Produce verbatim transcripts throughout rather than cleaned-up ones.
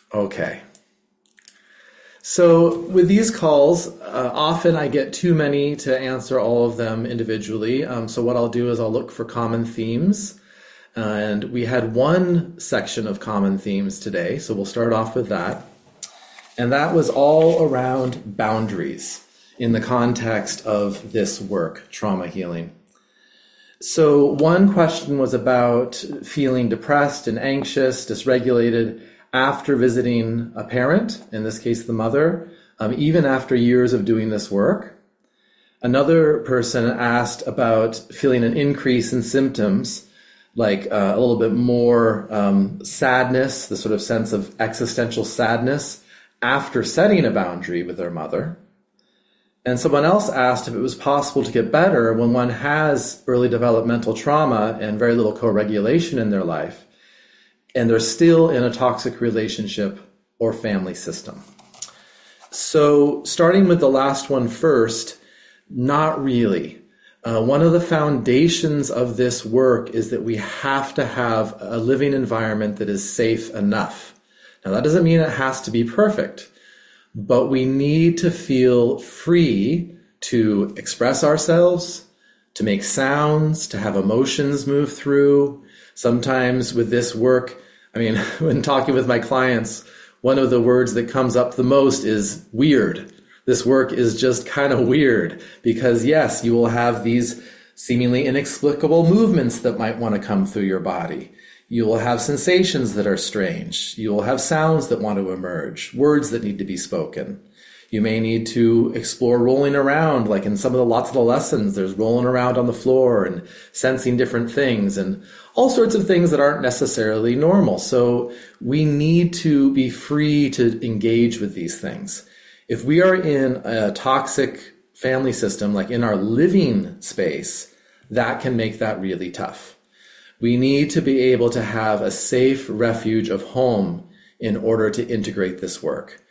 Okay. So with these calls, uh, often I get too many to answer all of them individually. Um, so what I'll do is I'll look for common themes. Uh, and we had one section of common themes today, so we'll start off with that. And that was all around boundaries in the context of this work, trauma healing. So one question was about feeling depressed and anxious, dysregulated after visiting a parent, in this case the mother, um, even after years of doing this work. Another person asked about feeling an increase in symptoms, like uh, a little bit more um, sadness, the sort of sense of existential sadness after setting a boundary with their mother. And someone else asked if it was possible to get better when one has early developmental trauma and very little co-regulation in their life, and they're still in a toxic relationship or family system. So starting with the last one first, not really. Uh, one of the foundations of this work is that we have to have a living environment that is safe enough. Now, that doesn't mean it has to be perfect, but we need to feel free to express ourselves, to make sounds, to have emotions move through. Sometimes with this work, I mean, when talking with my clients, one of the words that comes up the most is weird. This work is just kind of weird because, yes, you will have these seemingly inexplicable movements that might want to come through your body. You will have sensations that are strange. You will have sounds that want to emerge, words that need to be spoken. You may need to explore rolling around, like in some of the lots of the lessons, there's rolling around on the floor and sensing different things and all sorts of things that aren't necessarily normal. So we need to be free to engage with these things. If we are in a toxic family system, like in our living space, that can make that really tough. We need to be able to have a safe refuge of home in order to integrate this work.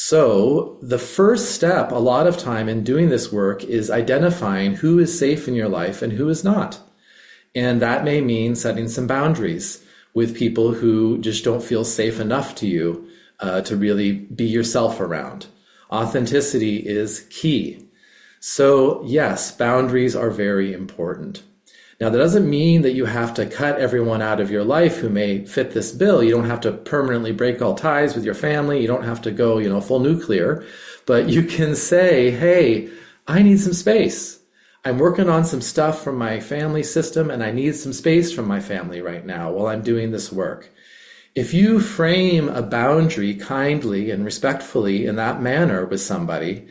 So the first step a lot of time in doing this work is identifying who is safe in your life and who is not. And that may mean setting some boundaries with people who just don't feel safe enough to you uh, to really be yourself around. Authenticity is key. So yes, boundaries are very important. Now, that doesn't mean that you have to cut everyone out of your life who may fit this bill. You don't have to permanently break all ties with your family. You don't have to go, you know, full nuclear. But you can say, hey, I need some space. I'm working on some stuff from my family system, and I need some space from my family right now while I'm doing this work. If you frame a boundary kindly and respectfully in that manner with somebody,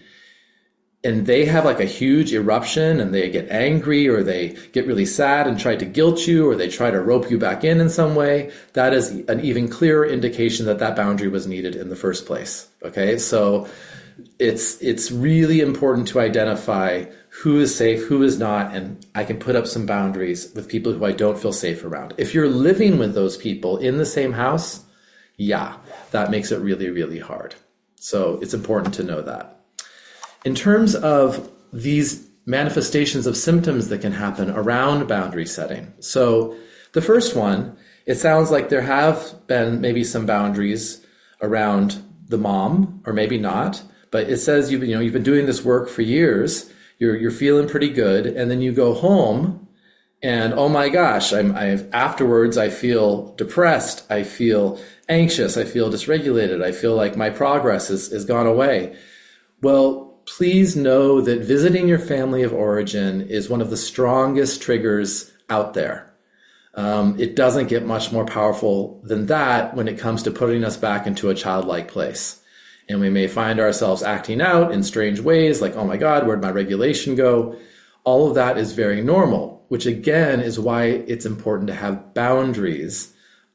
and they have like a huge eruption and they get angry or they get really sad and try to guilt you or they try to rope you back in in some way, that is an even clearer indication that that boundary was needed in the first place. Okay, so it's it's really important to identify who is safe, who is not, and I can put up some boundaries with people who I don't feel safe around. If you're living with those people in the same house, yeah, that makes it really, really hard. So it's important to know that. In terms of these manifestations of symptoms that can happen around boundary setting. So the first one, it sounds like there have been maybe some boundaries around the mom, or maybe not, but it says you've, you know, you've been doing this work for years, you're, you're feeling pretty good, and then you go home and, oh my gosh, I'm, I've, afterwards I feel depressed, I feel anxious, I feel dysregulated, I feel like my progress is, is gone away. Well, please know that visiting your family of origin is one of the strongest triggers out there. Um, it doesn't get much more powerful than that when it comes to putting us back into a childlike place. And we may find ourselves acting out in strange ways, like, oh my God, where'd my regulation go? All of that is very normal, which again is why it's important to have boundaries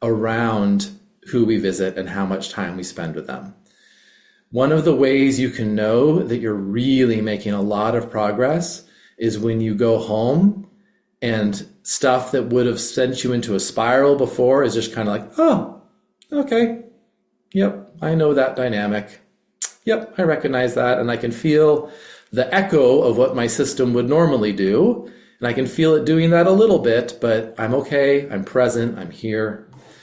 around who we visit and how much time we spend with them. One of the ways you can know that you're really making a lot of progress is when you go home and stuff that would have sent you into a spiral before is just kind of like, oh, okay, yep, I know that dynamic. Yep, I recognize that, and I can feel the echo of what my system would normally do, and I can feel it doing that a little bit, but I'm okay, I'm present, I'm here.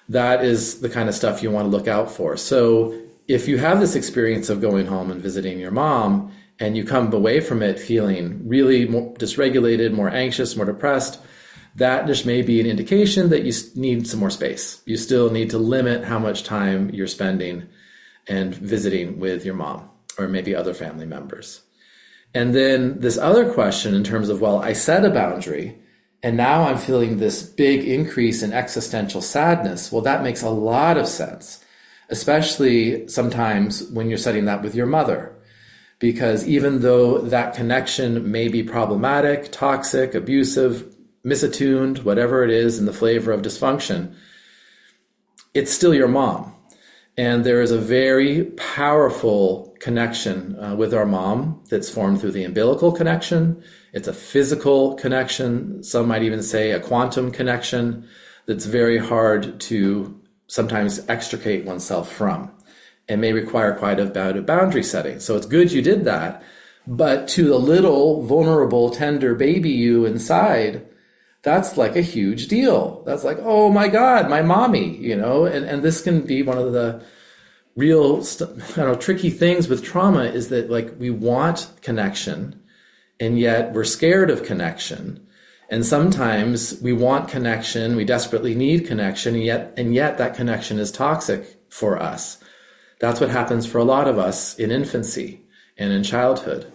that is the kind of stuff you want to look out for. So if you have this experience of going home and visiting your mom and you come away from it feeling really more dysregulated, more anxious, more depressed, that just may be an indication that you need some more space. You still need to limit how much time you're spending and visiting with your mom or maybe other family members. And then this other question in terms of, well, I set a boundary and now I'm feeling this big increase in existential sadness. Well, that makes a lot of sense, especially sometimes when you're setting that with your mother. Because even though that connection may be problematic, toxic, abusive, misattuned, whatever it is in the flavor of dysfunction, it's still your mom. And there is a very powerful connection uh, with our mom that's formed through the umbilical connection. It's a physical connection. Some might even say a quantum connection that's very hard to sometimes extricate oneself from and may require quite a bit of boundary setting. So it's good you did that. But to the little vulnerable, tender baby you inside, that's like a huge deal. That's like, oh my God, my mommy, you know, and, and this can be one of the real, st- I don't know, tricky things with trauma is that like we want connection and yet we're scared of connection. And sometimes we want connection, we desperately need connection, and yet, and yet that connection is toxic for us. That's what happens for a lot of us in infancy and in childhood.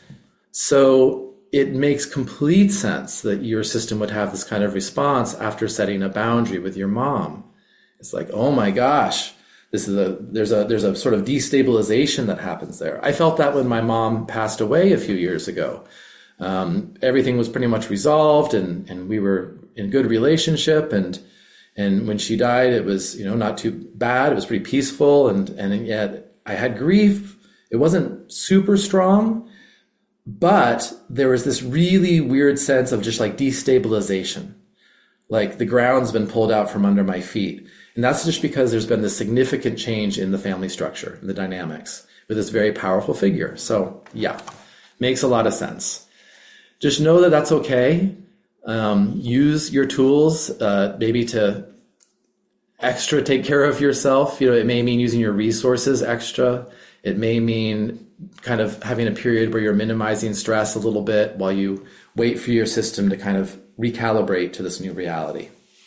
So it makes complete sense that your system would have this kind of response after setting a boundary with your mom. It's like, oh my gosh, this is a there's a there's a sort of destabilization that happens there. I felt that when my mom passed away a few years ago. Um, everything was pretty much resolved, and and we were in good relationship, and and when she died, it was, you know, not too bad. It was pretty peaceful, and and yet I had grief. It wasn't super strong. But there was this really weird sense of just like destabilization, like the ground's been pulled out from under my feet. And that's just because there's been this significant change in the family structure, the dynamics, with this very powerful figure. So yeah, makes a lot of sense. Just know that that's okay. Um, use your tools, uh, maybe to extra take care of yourself. You know, it may mean using your resources extra. It may mean kind of having a period where you're minimizing stress a little bit while you wait for your system to kind of recalibrate to this new reality.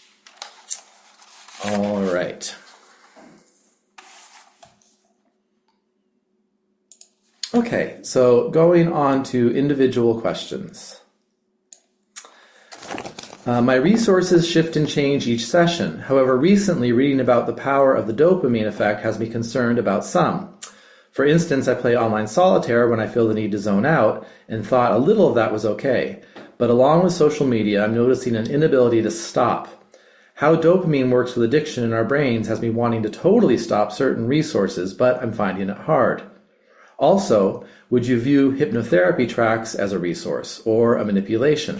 All right. Okay, so going on to individual questions. Uh, my resources shift and change each session. However, recently reading about the power of the dopamine effect has me concerned about some. For instance, I play online solitaire when I feel the need to zone out and thought a little of that was okay. But along with social media, I'm noticing an inability to stop. How dopamine works with addiction in our brains has me wanting to totally stop certain resources, but I'm finding it hard. Also, would you view hypnotherapy tracks as a resource or a manipulation?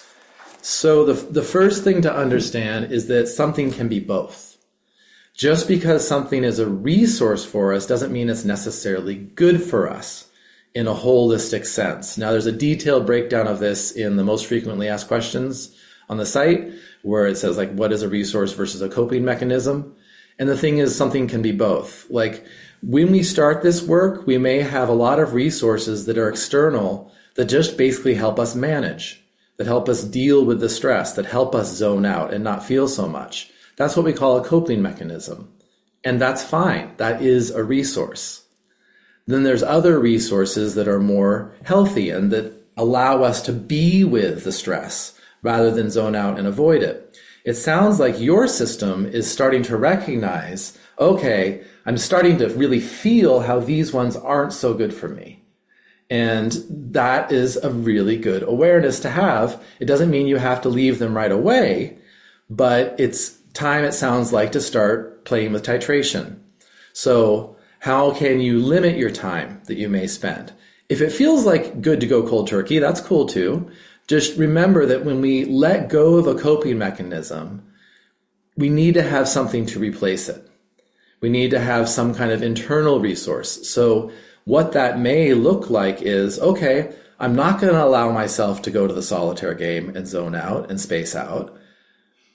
So the, the first thing to understand is that something can be both. Just because something is a resource for us doesn't mean it's necessarily good for us in a holistic sense. Now, there's a detailed breakdown of this in the most frequently asked questions on the site, where it says, like, what is a resource versus a coping mechanism? And the thing is, something can be both. Like, when we start this work, we may have a lot of resources that are external that just basically help us manage, that help us deal with the stress, that help us zone out and not feel so much. That's what we call a coping mechanism. And that's fine. That is a resource. Then there's other resources that are more healthy and that allow us to be with the stress rather than zone out and avoid it. It sounds like your system is starting to recognize, okay, I'm starting to really feel how these ones aren't so good for me. And that is a really good awareness to have. It doesn't mean you have to leave them right away, but it's time, it sounds like, to start playing with titration. So how can you limit your time that you may spend? If it feels like good to go cold turkey, that's cool too. Just remember that when we let go of a coping mechanism, we need to have something to replace it. We need to have some kind of internal resource. So what that may look like is, okay, I'm not going to allow myself to go to the solitaire game and zone out and space out.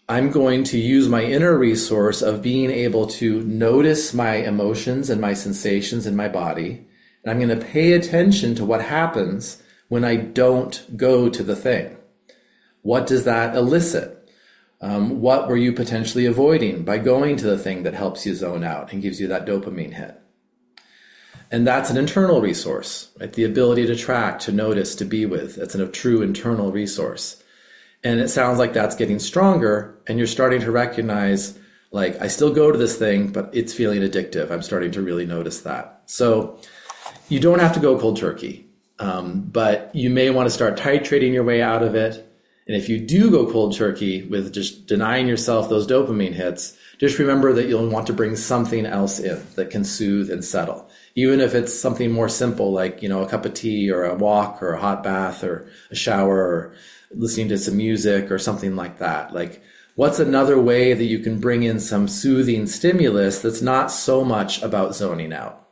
I'm going to use my inner resource of being able to notice my emotions and my sensations in my body. And I'm going to pay attention to what happens when I don't go to the thing. What does that elicit? Um, what were you potentially avoiding by going to the thing that helps you zone out and gives you that dopamine hit? And that's an internal resource, right? The ability to track, to notice, to be with. That's a true internal resource. And it sounds like that's getting stronger, and you're starting to recognize, like, I still go to this thing, but it's feeling addictive. I'm starting to really notice that. So you don't have to go cold turkey, um, but you may want to start titrating your way out of it. And if you do go cold turkey with just denying yourself those dopamine hits, just remember that you'll want to bring something else in that can soothe and settle. Even if it's something more simple, like, you know, a cup of tea or a walk or a hot bath or a shower or listening to some music or something like that. Like, what's another way that you can bring in some soothing stimulus that's not so much about zoning out?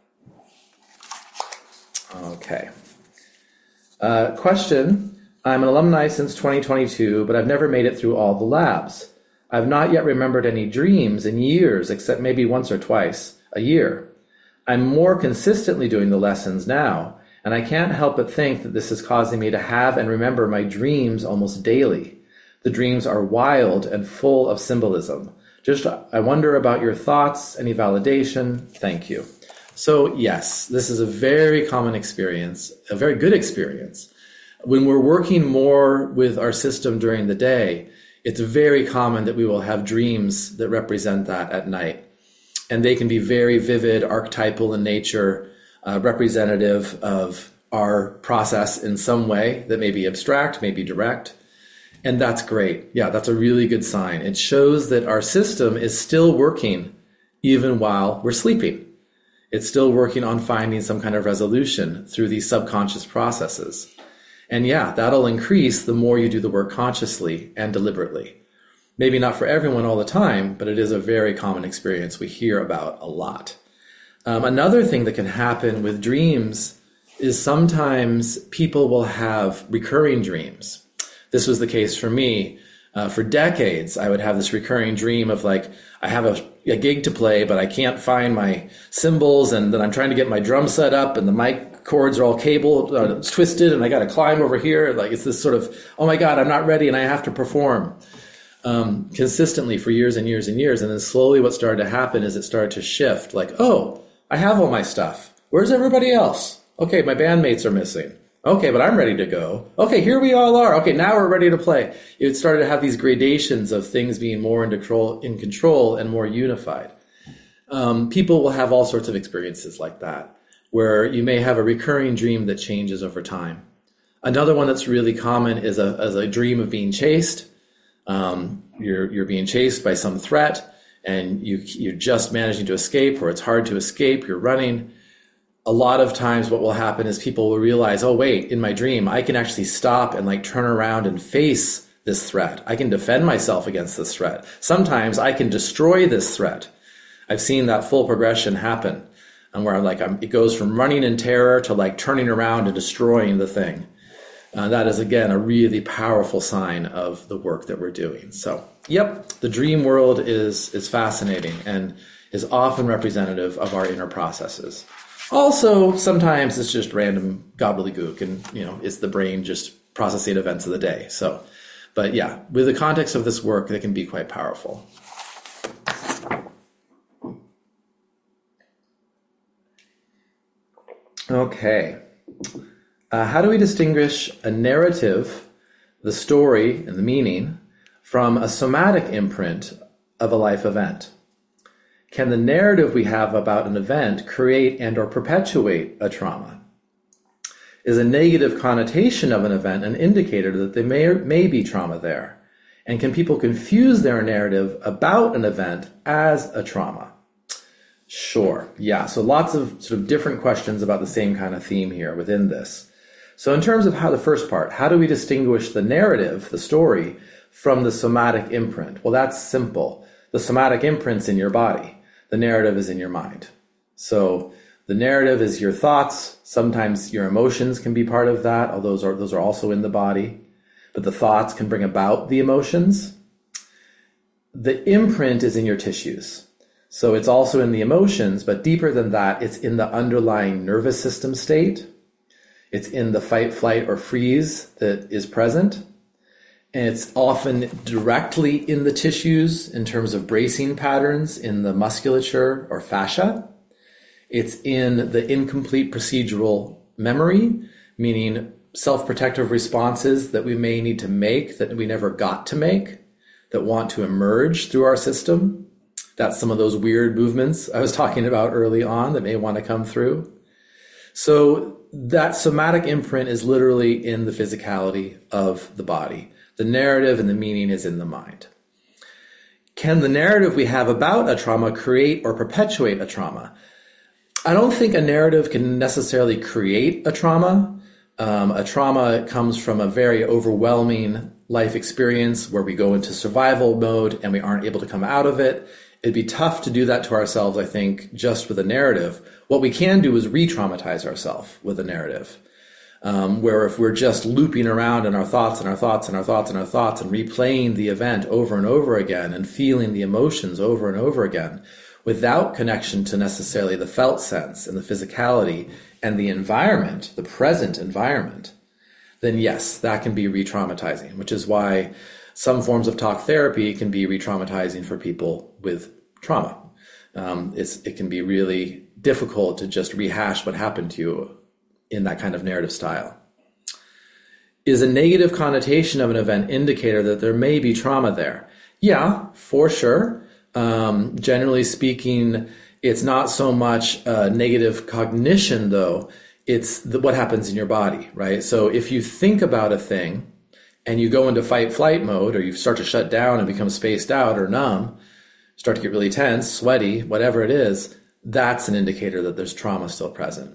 Okay. Uh, question. I'm an alumni since twenty twenty-two, but I've never made it through all the labs. I've not yet remembered any dreams in years, except maybe once or twice a year. I'm more consistently doing the lessons now, and I can't help but think that this is causing me to have and remember my dreams almost daily. The dreams are wild and full of symbolism. Just, I wonder about your thoughts, any validation. Thank you. So yes, this is a very common experience, a very good experience. When we're working more with our system during the day, it's very common that we will have dreams that represent that at night. And they can be very vivid, archetypal in nature, uh, representative of our process in some way that may be abstract, may be direct. And that's great. Yeah, that's a really good sign. It shows that our system is still working even while we're sleeping. It's still working on finding some kind of resolution through these subconscious processes. And yeah, that'll increase the more you do the work consciously and deliberately. Maybe not for everyone all the time, but it is a very common experience we hear about a lot. Um, another thing that can happen with dreams is sometimes people will have recurring dreams. This was the case for me. Uh, for decades, I would have this recurring dream of, like, I have a, a gig to play, but I can't find my cymbals, and then I'm trying to get my drum set up, and the mic cords are all cabled, uh, it's twisted, and I got to climb over here. Like, it's this sort of, oh my God, I'm not ready, and I have to perform. Um, consistently for years and years and years. And then slowly what started to happen is it started to shift, like, oh, I have all my stuff. Where's everybody else? Okay, my bandmates are missing. Okay, but I'm ready to go. Okay, here we all are. Okay, now we're ready to play. It started to have these gradations of things being more in control, in control and more unified. Um, people will have all sorts of experiences like that, where you may have a recurring dream that changes over time. Another one that's really common is a, is a dream of being chased. Um, you're, you're being chased by some threat, and you, you're just managing to escape, or it's hard to escape, you're running. A lot of times what will happen is people will realize, oh wait, in my dream, I can actually stop and, like, turn around and face this threat. I can defend myself against this threat. Sometimes I can destroy this threat. I've seen that full progression happen, and where, like, I'm, it goes from running in terror to, like, turning around and destroying the thing. Uh, that is, again, a really powerful sign of the work that we're doing. So, yep, the dream world is is fascinating and is often representative of our inner processes. Also, sometimes it's just random gobbledygook, and, you know, it's the brain just processing events of the day. So, but yeah, with the context of this work, they can be quite powerful. Okay. Uh, how do we distinguish a narrative, the story and the meaning, from a somatic imprint of a life event? Can the narrative we have about an event create and or perpetuate a trauma? Is a negative connotation of an event an indicator that there may, may be trauma there? And can people confuse their narrative about an event as a trauma? Sure, yeah, so lots of sort of different questions about the same kind of theme here within this. So in terms of how the first part, how do we distinguish the narrative, the story, from the somatic imprint? Well, that's simple. The somatic imprint's in your body. The narrative is in your mind. So the narrative is your thoughts. Sometimes your emotions can be part of that, although those are, those are also in the body. But the thoughts can bring about the emotions. the imprint is in your tissues. So it's also in the emotions, but deeper than that, it's in the underlying nervous system state. It's in the fight, flight, or freeze that is present. And it's often directly in the tissues in terms of bracing patterns in the musculature or fascia. It's in the incomplete procedural memory, meaning self-protective responses that we may need to make that we never got to make, that want to emerge through our system. That's some of those weird movements I was talking about early on that may want to come through. So that somatic imprint is literally in the physicality of the body. The narrative and the meaning is in the mind. Can the narrative we have about a trauma create or perpetuate a trauma? I don't think a narrative can necessarily create a trauma. Um, a trauma comes from a very overwhelming life experience where we go into survival mode and we aren't able to come out of it. It'd be tough to do that to ourselves, I think, just with a narrative. What we can do is re-traumatize ourselves with a narrative. Um, where if we're just looping around in our thoughts and our thoughts and our thoughts and our thoughts and replaying the event over and over again and feeling the emotions over and over again without connection to necessarily the felt sense and the physicality and the environment, the present environment, then yes, that can be re-traumatizing, which is why some forms of talk therapy can be re-traumatizing for people with trauma. Um, it's, it can be really difficult to just rehash what happened to you in that kind of narrative style. Is a negative connotation of an event indicator that there may be trauma there? Yeah, for sure. Um, generally speaking, it's not so much a negative cognition, though. It's the, what happens in your body, right? So if you think about a thing and you go into fight flight mode, or you start to shut down and become spaced out or numb, start to get really tense, sweaty, whatever it is, that's an indicator that there's trauma still present.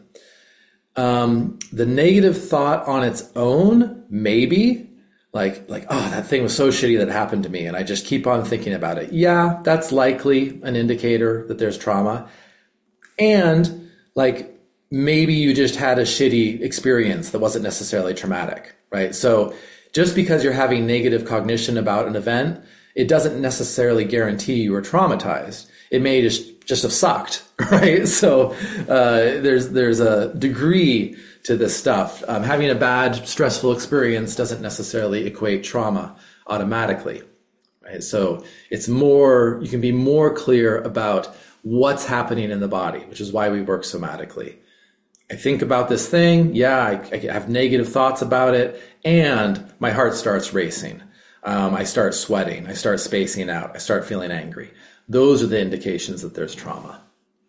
Um, the negative thought on its own, maybe, like, like, oh, that thing was so shitty that happened to me, and I just keep on thinking about it. Yeah, that's likely an indicator that there's trauma. And, like, maybe you just had a shitty experience that wasn't necessarily traumatic, right? So just because you're having negative cognition about an event, it doesn't necessarily guarantee you were traumatized. It may just, just have sucked, right? So uh, there's there's a degree to this stuff. Um, having a bad, stressful experience doesn't necessarily equate trauma automatically, right? So it's more, you can be more clear about what's happening in the body, which is why we work somatically. I think about this thing, yeah, I, I have negative thoughts about it, and my heart starts racing. Um, I start sweating, I start spacing out, I start feeling angry. Those are the indications that there's trauma.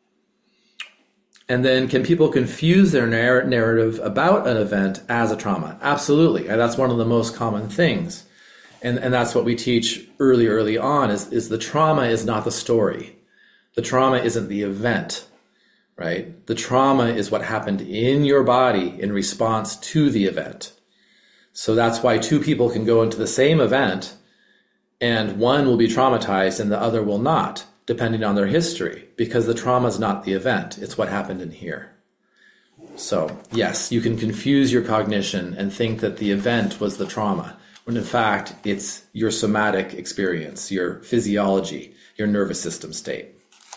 And then can people confuse their narr- narrative about an event as a trauma? Absolutely. And that's one of the most common things. And, and that's what we teach early, early on is, is the trauma is not the story. The trauma isn't the event, right? The trauma is what happened in your body in response to the event. So that's why two people can go into the same event and one will be traumatized and the other will not, depending on their history, because the trauma is not the event. It's what happened in here. So yes, you can confuse your cognition and think that the event was the trauma, when in fact, it's your somatic experience, your physiology, your nervous system state.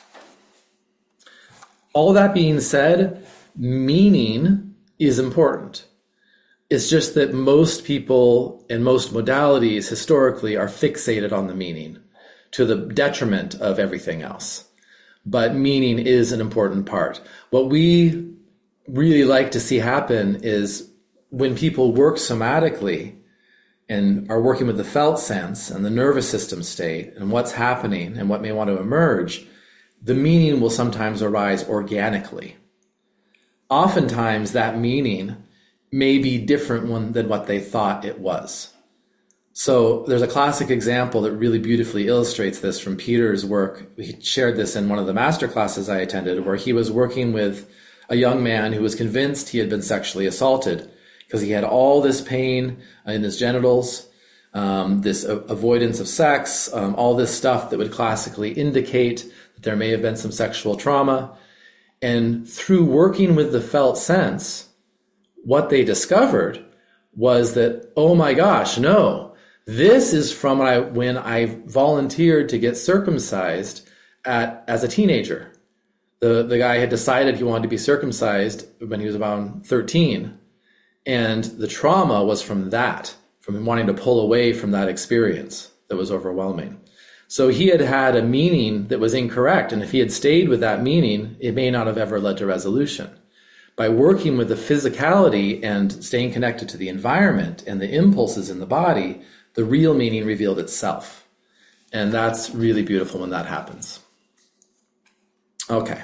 All that being said, meaning is important. It's just that most people and most modalities historically are fixated on the meaning to the detriment of everything else. But meaning is an important part. What we really like to see happen is when people work somatically and are working with the felt sense and the nervous system state and what's happening and what may want to emerge, the meaning will sometimes arise organically. Oftentimes that meaning may be different one than what they thought it was. So there's a classic example that really beautifully illustrates this from Peter's work. He shared this in one of the master classes I attended, where he was working with a young man who was convinced he had been sexually assaulted because he had all this pain in his genitals, um, this a- avoidance of sex, um, all this stuff that would classically indicate that there may have been some sexual trauma. And through working with the felt sense, what they discovered was that, oh my gosh, no, This is from when I, when I volunteered to get circumcised at as a teenager. The, the guy had decided he wanted to be circumcised when he was about thirteen. And the trauma was from that, from him wanting to pull away from that experience that was overwhelming. So he had had a meaning that was incorrect. And if he had stayed with that meaning, it may not have ever led to resolution. By working with the physicality and staying connected to the environment and the impulses in the body, the real meaning revealed itself. And that's really beautiful when that happens. Okay.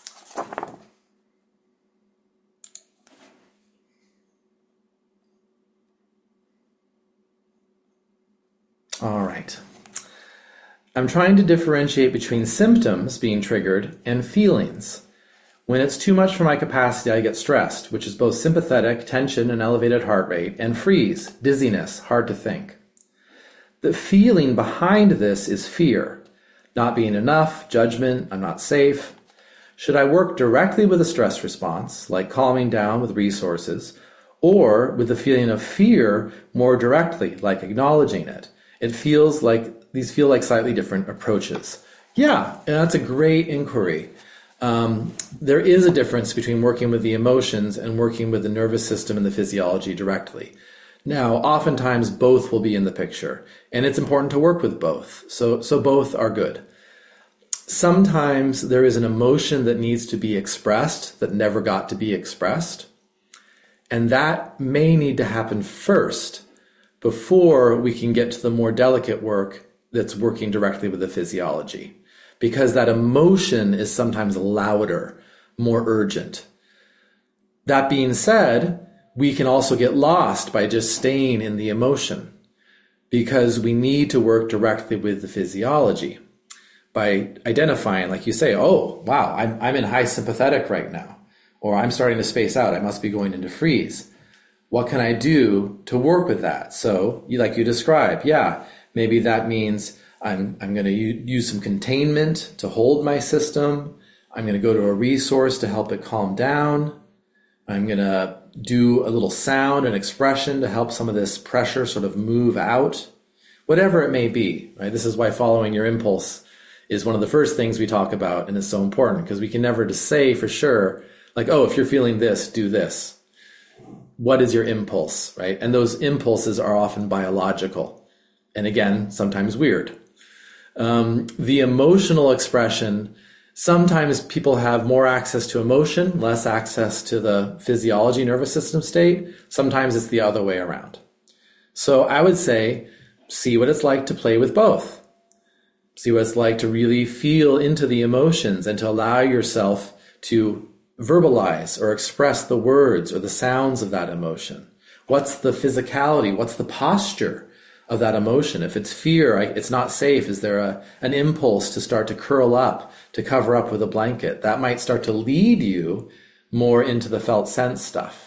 All right. I'm trying to differentiate between symptoms being triggered and feelings. When it's too much for my capacity, I get stressed, which is both sympathetic, tension, and elevated heart rate, and freeze, dizziness, hard to think. The feeling behind this is fear, not being enough, judgment, I'm not safe. Should I work directly with a stress response, like calming down with resources, or with the feeling of fear more directly, like acknowledging it? It feels like, these feel like slightly different approaches. Yeah, and that's a great inquiry. Um, there is a difference between working with the emotions and working with the nervous system and the physiology directly. Now, oftentimes both will be in the picture, and it's important to work with both. So, so both are good. Sometimes there is an emotion that needs to be expressed that never got to be expressed, and that may need to happen first before we can get to the more delicate work that's working directly with the physiology. Because that emotion is sometimes louder, more urgent. That being said, we can also get lost by just staying in the emotion because we need to work directly with the physiology by identifying, like you say, oh, wow, I'm, I'm in high sympathetic right now, or I'm starting to space out. I must be going into freeze. What can I do to work with that? So, you, like you described, yeah, maybe that means I'm, I'm going to use some containment to hold my system. I'm going to go to a resource to help it calm down. I'm going to do a little sound and expression to help some of this pressure sort of move out. Whatever it may be, right? This is why following your impulse is one of the first things we talk about, and it's so important because we can never just say for sure, like, oh, if you're feeling this, do this. What is your impulse, right? And those impulses are often biological. And again, sometimes weird. Um, the emotional expression, sometimes people have more access to emotion, less access to the physiology, nervous system state. Sometimes it's the other way around. So I would say, see what it's like to play with both. See what it's like to really feel into the emotions and to allow yourself to verbalize or express the words or the sounds of that emotion. What's the physicality? What's the posture of that emotion? If it's fear, it's not safe. Is there a, an impulse to start to curl up, to cover up with a blanket? That might start to lead you more into the felt sense stuff.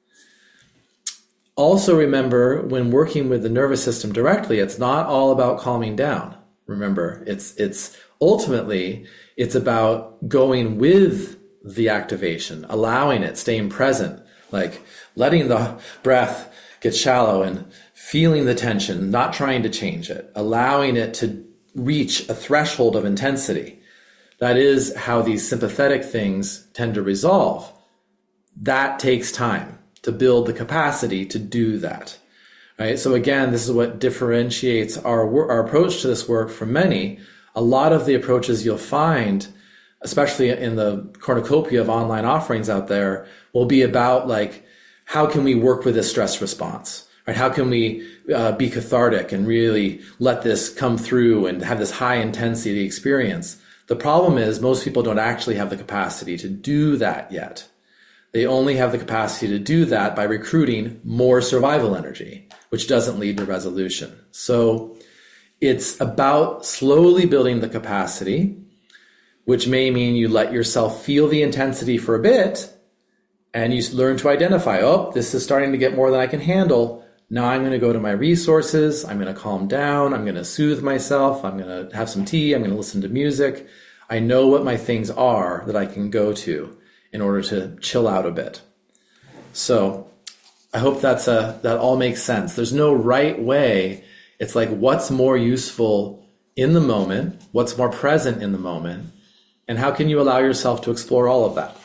Also remember, when working with the nervous system directly, it's not all about calming down. Remember, it's it's ultimately, it's about going with the activation, allowing it, staying present, like letting the breath get shallow and feeling the tension, not trying to change it, allowing it to reach a threshold of intensity. That is how these sympathetic things tend to resolve. That takes time to build the capacity to do that. Right? So again, this is what differentiates our, our approach to this work from many. A lot of the approaches you'll find, especially in the cornucopia of online offerings out there, will be about like, how can we work with this stress response? Right? How can we uh, be cathartic and really let this come through and have this high intensity experience? The problem is most people don't actually have the capacity to do that yet. They only have the capacity to do that by recruiting more survival energy, which doesn't lead to resolution. So it's about slowly building the capacity, which may mean you let yourself feel the intensity for a bit, and you learn to identify, oh, this is starting to get more than I can handle. Now I'm going to go to my resources. I'm going to calm down. I'm going to soothe myself. I'm going to have some tea. I'm going to listen to music. I know what my things are that I can go to in order to chill out a bit. So I hope that's a, that all makes sense. There's no right way. It's like, what's more useful in the moment? What's more present in the moment? And how can you allow yourself to explore all of that?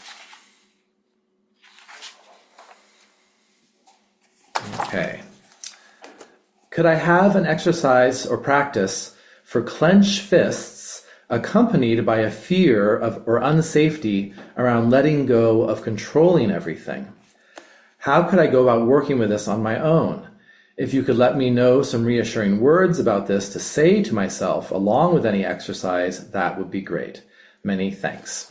Okay. Could I have an exercise or practice for clenched fists accompanied by a fear of or unsafety around letting go of controlling everything? How could I go about working with this on my own? If you could let me know some reassuring words about this to say to myself along with any exercise, that would be great. Many thanks.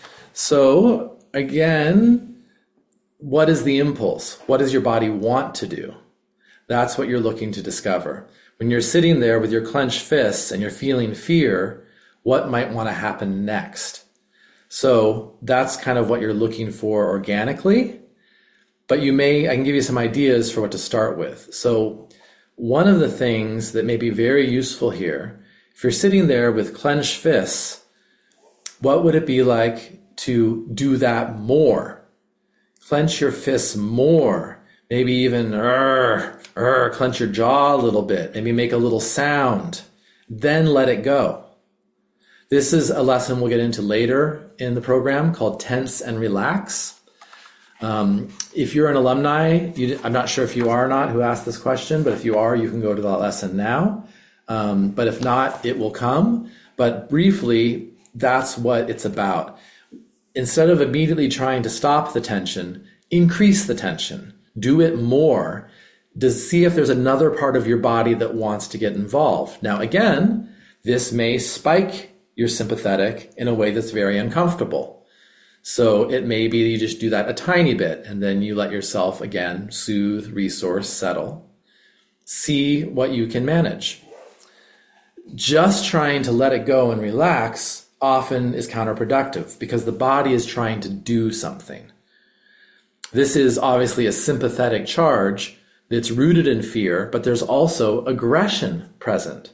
So again, what is the impulse? What does your body want to do? That's what you're looking to discover. When you're sitting there with your clenched fists and you're feeling fear, what might want to happen next? So that's kind of what you're looking for organically. But you may, I can give you some ideas for what to start with. So one of the things that may be very useful here, if you're sitting there with clenched fists, what would it be like to do that more? Clench your fists more. Maybe even uh, uh, clench your jaw a little bit. Maybe make a little sound. Then let it go. This is a lesson we'll get into later in the program called Tense and Relax. Um, if you're an alumni, you, I'm not sure if you are or not who asked this question, but if you are, you can go to that lesson now. Um, but if not, it will come. But briefly, that's what it's about. Instead of immediately trying to stop the tension, increase the tension. Do it more to see if there's another part of your body that wants to get involved. Now, again, this may spike your sympathetic in a way that's very uncomfortable. So it may be you just do that a tiny bit, and then you let yourself, again, soothe, resource, settle. See what you can manage. Just trying to let it go and relax often is counterproductive because the body is trying to do something. This is obviously a sympathetic charge that's rooted in fear, but there's also aggression present.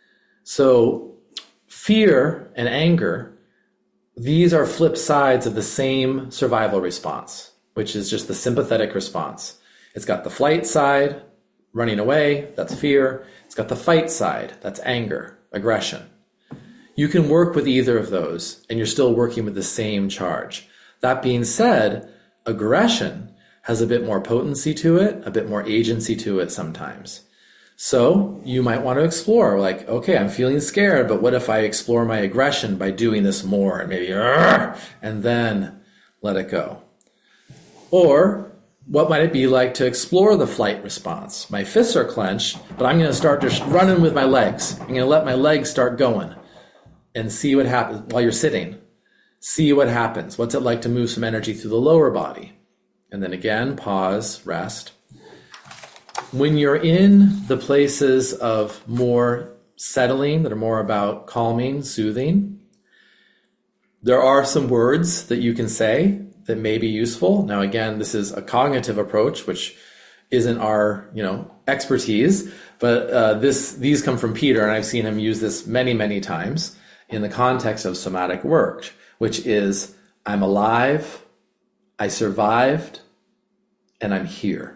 So fear and anger, these are flip sides of the same survival response, which is just the sympathetic response. It's got the flight side, running away, that's fear. It's got the fight side, that's anger, aggression. You can work with either of those, and you're still working with the same charge. That being said, aggression has a bit more potency to it, a bit more agency to it sometimes. So you might want to explore, like, okay, I'm feeling scared, but what if I explore my aggression by doing this more and maybe, and then let it go? Or what might it be like to explore the flight response? My fists are clenched, but I'm going to start just running with my legs. I'm going to let my legs start going and see what happens while you're sitting. See what happens. What's it like to move some energy through the lower body? And then again, pause, rest. When you're in the places of more settling, that are more about calming, soothing, there are some words that you can say that may be useful. Now, again, this is a cognitive approach, which isn't our, you know, expertise, but uh, this these come from Peter, and I've seen him use this many, many times in the context of somatic work, which is, I'm alive, I survived, and I'm here.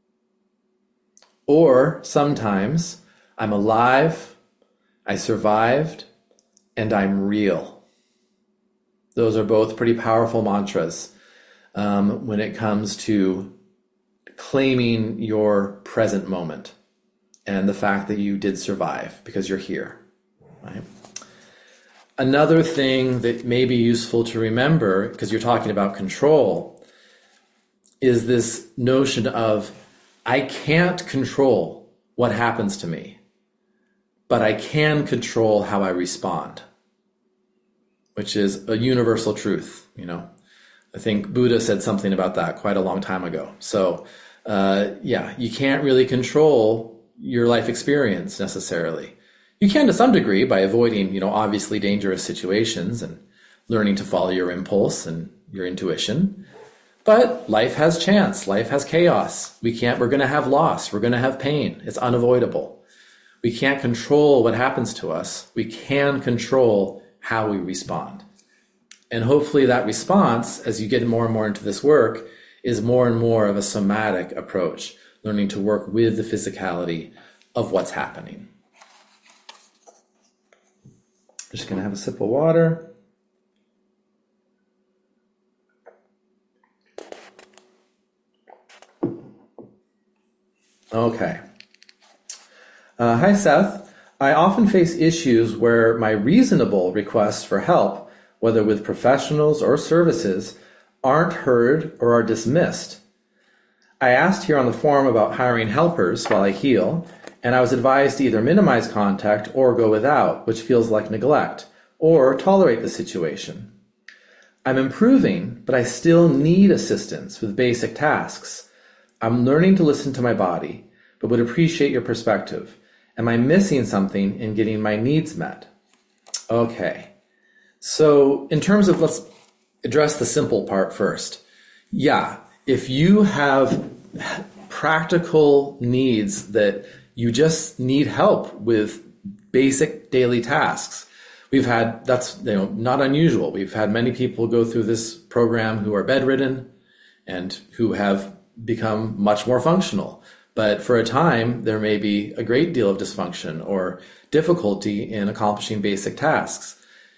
Or sometimes, I'm alive, I survived, and I'm real. Those are both pretty powerful mantras um, when it comes to claiming your present moment and the fact that you did survive because you're here. Right? Another thing that may be useful to remember, because you're talking about control, is this notion of, I can't control what happens to me, but I can control how I respond, which is a universal truth. You know, I think Buddha said something about that quite a long time ago. So, uh, yeah, you can't really control your life experience necessarily. You can to some degree by avoiding, you know, obviously dangerous situations and learning to follow your impulse and your intuition. But life has chance. Life has chaos. We can't, we're going to have loss. We're going to have pain. It's unavoidable. We can't control what happens to us. We can control how we respond. And hopefully that response, as you get more and more into this work, is more and more of a somatic approach, learning to work with the physicality of what's happening. Just going to have a sip of water. Okay. Uh, hi, Seth. I often face issues where my reasonable requests for help, whether with professionals or services, aren't heard or are dismissed. I asked here on the forum about hiring helpers while I heal, and I was advised to either minimize contact or go without, which feels like neglect, or tolerate the situation. I'm improving, but I still need assistance with basic tasks. I'm learning to listen to my body, but would appreciate your perspective. Am I missing something in getting my needs met? Okay. So in terms of, let's address the simple part first. Yeah, if you have practical needs that you just need help with basic daily tasks, we've had, that's you know not unusual. We've had many people go through this program who are bedridden and who have become much more functional. But for a time, there may be a great deal of dysfunction or difficulty in accomplishing basic tasks.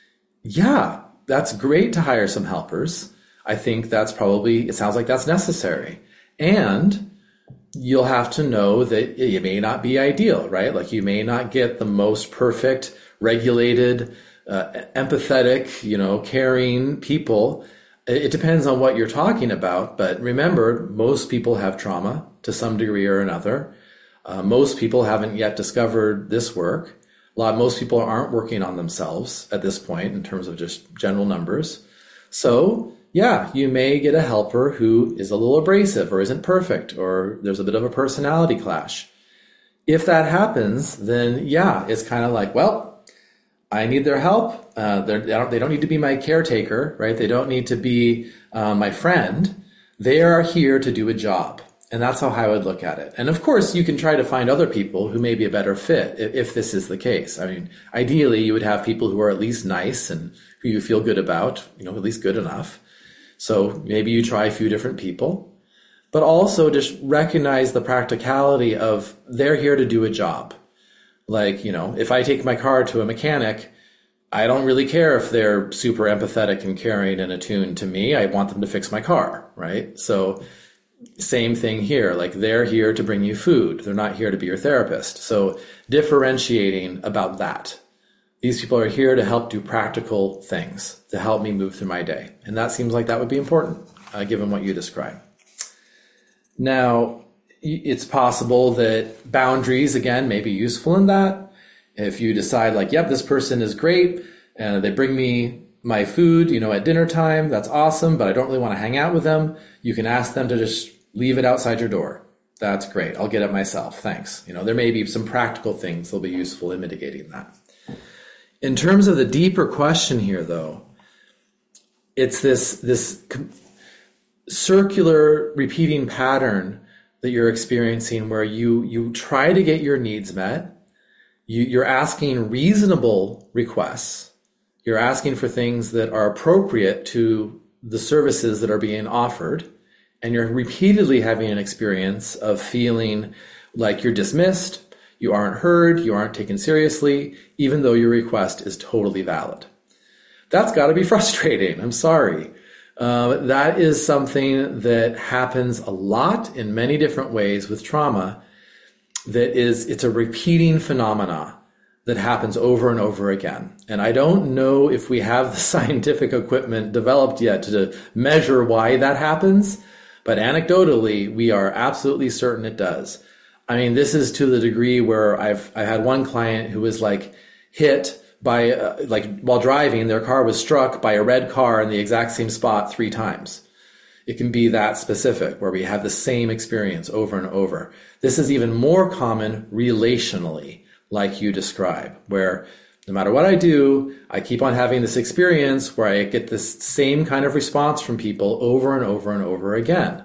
Yeah, that's great to hire some helpers. I think that's probably, it sounds like that's necessary. And you'll have to know that it may not be ideal, right? Like you may not get the most perfect, regulated, uh, empathetic, you know, caring people. It depends on what you're talking about, but remember, most people have trauma to some degree or another. Uh, most people haven't yet discovered this work. A lot, most people aren't working on themselves at this point in terms of just general numbers. So, yeah, you may get a helper who is a little abrasive or isn't perfect, or there's a bit of a personality clash. If that happens, then yeah, it's kind of like, well, I need their help. Uh, they don't, they don't need to be my caretaker, right? They don't need to be uh, my friend. They are here to do a job. And that's how I would look at it. And of course, you can try to find other people who may be a better fit if, if this is the case. I mean, ideally, you would have people who are at least nice and who you feel good about, you know, at least good enough. So maybe you try a few different people, but also just recognize the practicality of they're here to do a job. Like, you know, if I take my car to a mechanic, I don't really care if they're super empathetic and caring and attuned to me. I want them to fix my car, right? So same thing here. Like they're here to bring you food. They're not here to be your therapist. So differentiating about that. These people are here to help do practical things, to help me move through my day. And that seems like that would be important, uh, given what you describe. Now, it's possible that boundaries, again, may be useful in that. If you decide like, yep, this person is great, and they bring me my food, you know, at dinner time, that's awesome, but I don't really want to hang out with them. You can ask them to just leave it outside your door. That's great. I'll get it myself. Thanks. You know, there may be some practical things that'll be useful in mitigating that. In terms of the deeper question here, though, it's this, this circular repeating pattern that you're experiencing where you, you try to get your needs met. You, you're asking reasonable requests. You're asking for things that are appropriate to the services that are being offered. And you're repeatedly having an experience of feeling like you're dismissed, you aren't heard, you aren't taken seriously, even though your request is totally valid. That's got to be frustrating. I'm sorry. Uh, that is something that happens a lot in many different ways with trauma. That is, it's a repeating phenomena that happens over and over again. And I don't know if we have the scientific equipment developed yet to measure why that happens, but anecdotally, we are absolutely certain it does. I mean, this is to the degree where I've I had one client who was like hit by, uh, like while driving, their car was struck by a red car in the exact same spot three times. It can be that specific where we have the same experience over and over. This is even more common relationally, like you describe, where no matter what I do, I keep on having this experience where I get this same kind of response from people over and over and over again.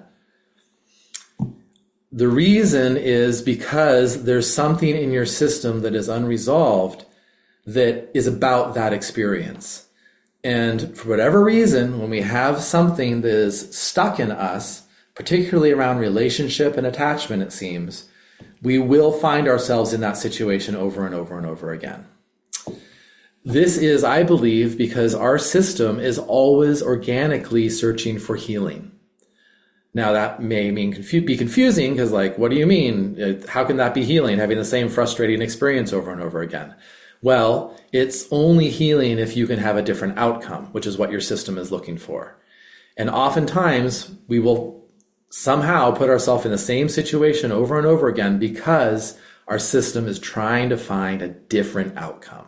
The reason is because there's something in your system that is unresolved that is about that experience. And for whatever reason, when we have something that is stuck in us, particularly around relationship and attachment, it seems, we will find ourselves in that situation over and over and over again. This is, I believe, because our system is always organically searching for healing. Now, that may mean confu- be confusing because, like, what do you mean? How can that be healing, having the same frustrating experience over and over again? Well, it's only healing if you can have a different outcome, which is what your system is looking for. And oftentimes, we will somehow put ourselves in the same situation over and over again because our system is trying to find a different outcome.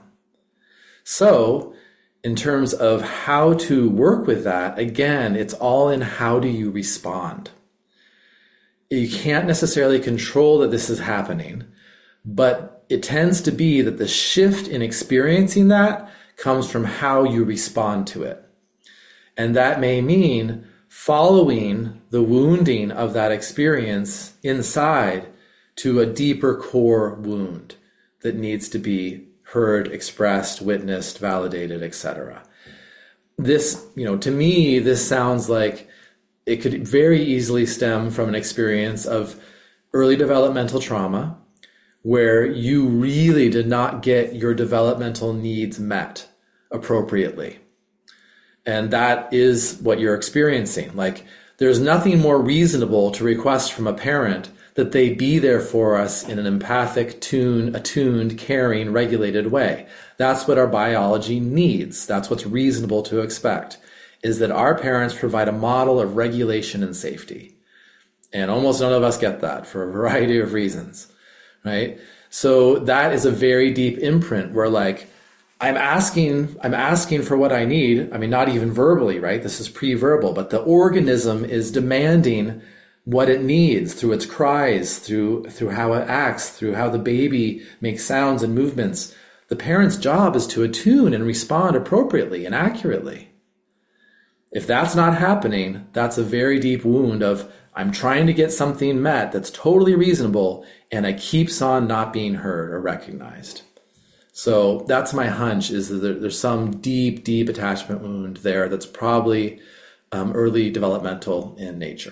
So, in terms of how to work with that, again, it's all in how do you respond. You can't necessarily control that this is happening, but it tends to be that the shift in experiencing that comes from how you respond to it. And that may mean following the wounding of that experience inside to a deeper core wound that needs to be heard, expressed, witnessed, validated, et cetera. This, you know, to me, this sounds like it could very easily stem from an experience of early developmental trauma where you really did not get your developmental needs met appropriately. And that is what you're experiencing. Like, there's nothing more reasonable to request from a parent that they be there for us in an empathic, tune, attuned, caring, regulated way. That's what our biology needs. That's what's reasonable to expect, is that our parents provide a model of regulation and safety. And almost none of us get that for a variety of reasons, right? So that is a very deep imprint where, like, I'm asking, I'm asking for what I need. I mean, not even verbally, right? This is pre-verbal, but the organism is demanding what it needs through its cries, through through how it acts, through how the baby makes sounds and movements. The parent's job is to attune and respond appropriately and accurately. If that's not happening, that's a very deep wound of, I'm trying to get something met that's totally reasonable, and it keeps on not being heard or recognized. So that's my hunch, is that there's some deep, deep attachment wound there that's probably um, early developmental in nature.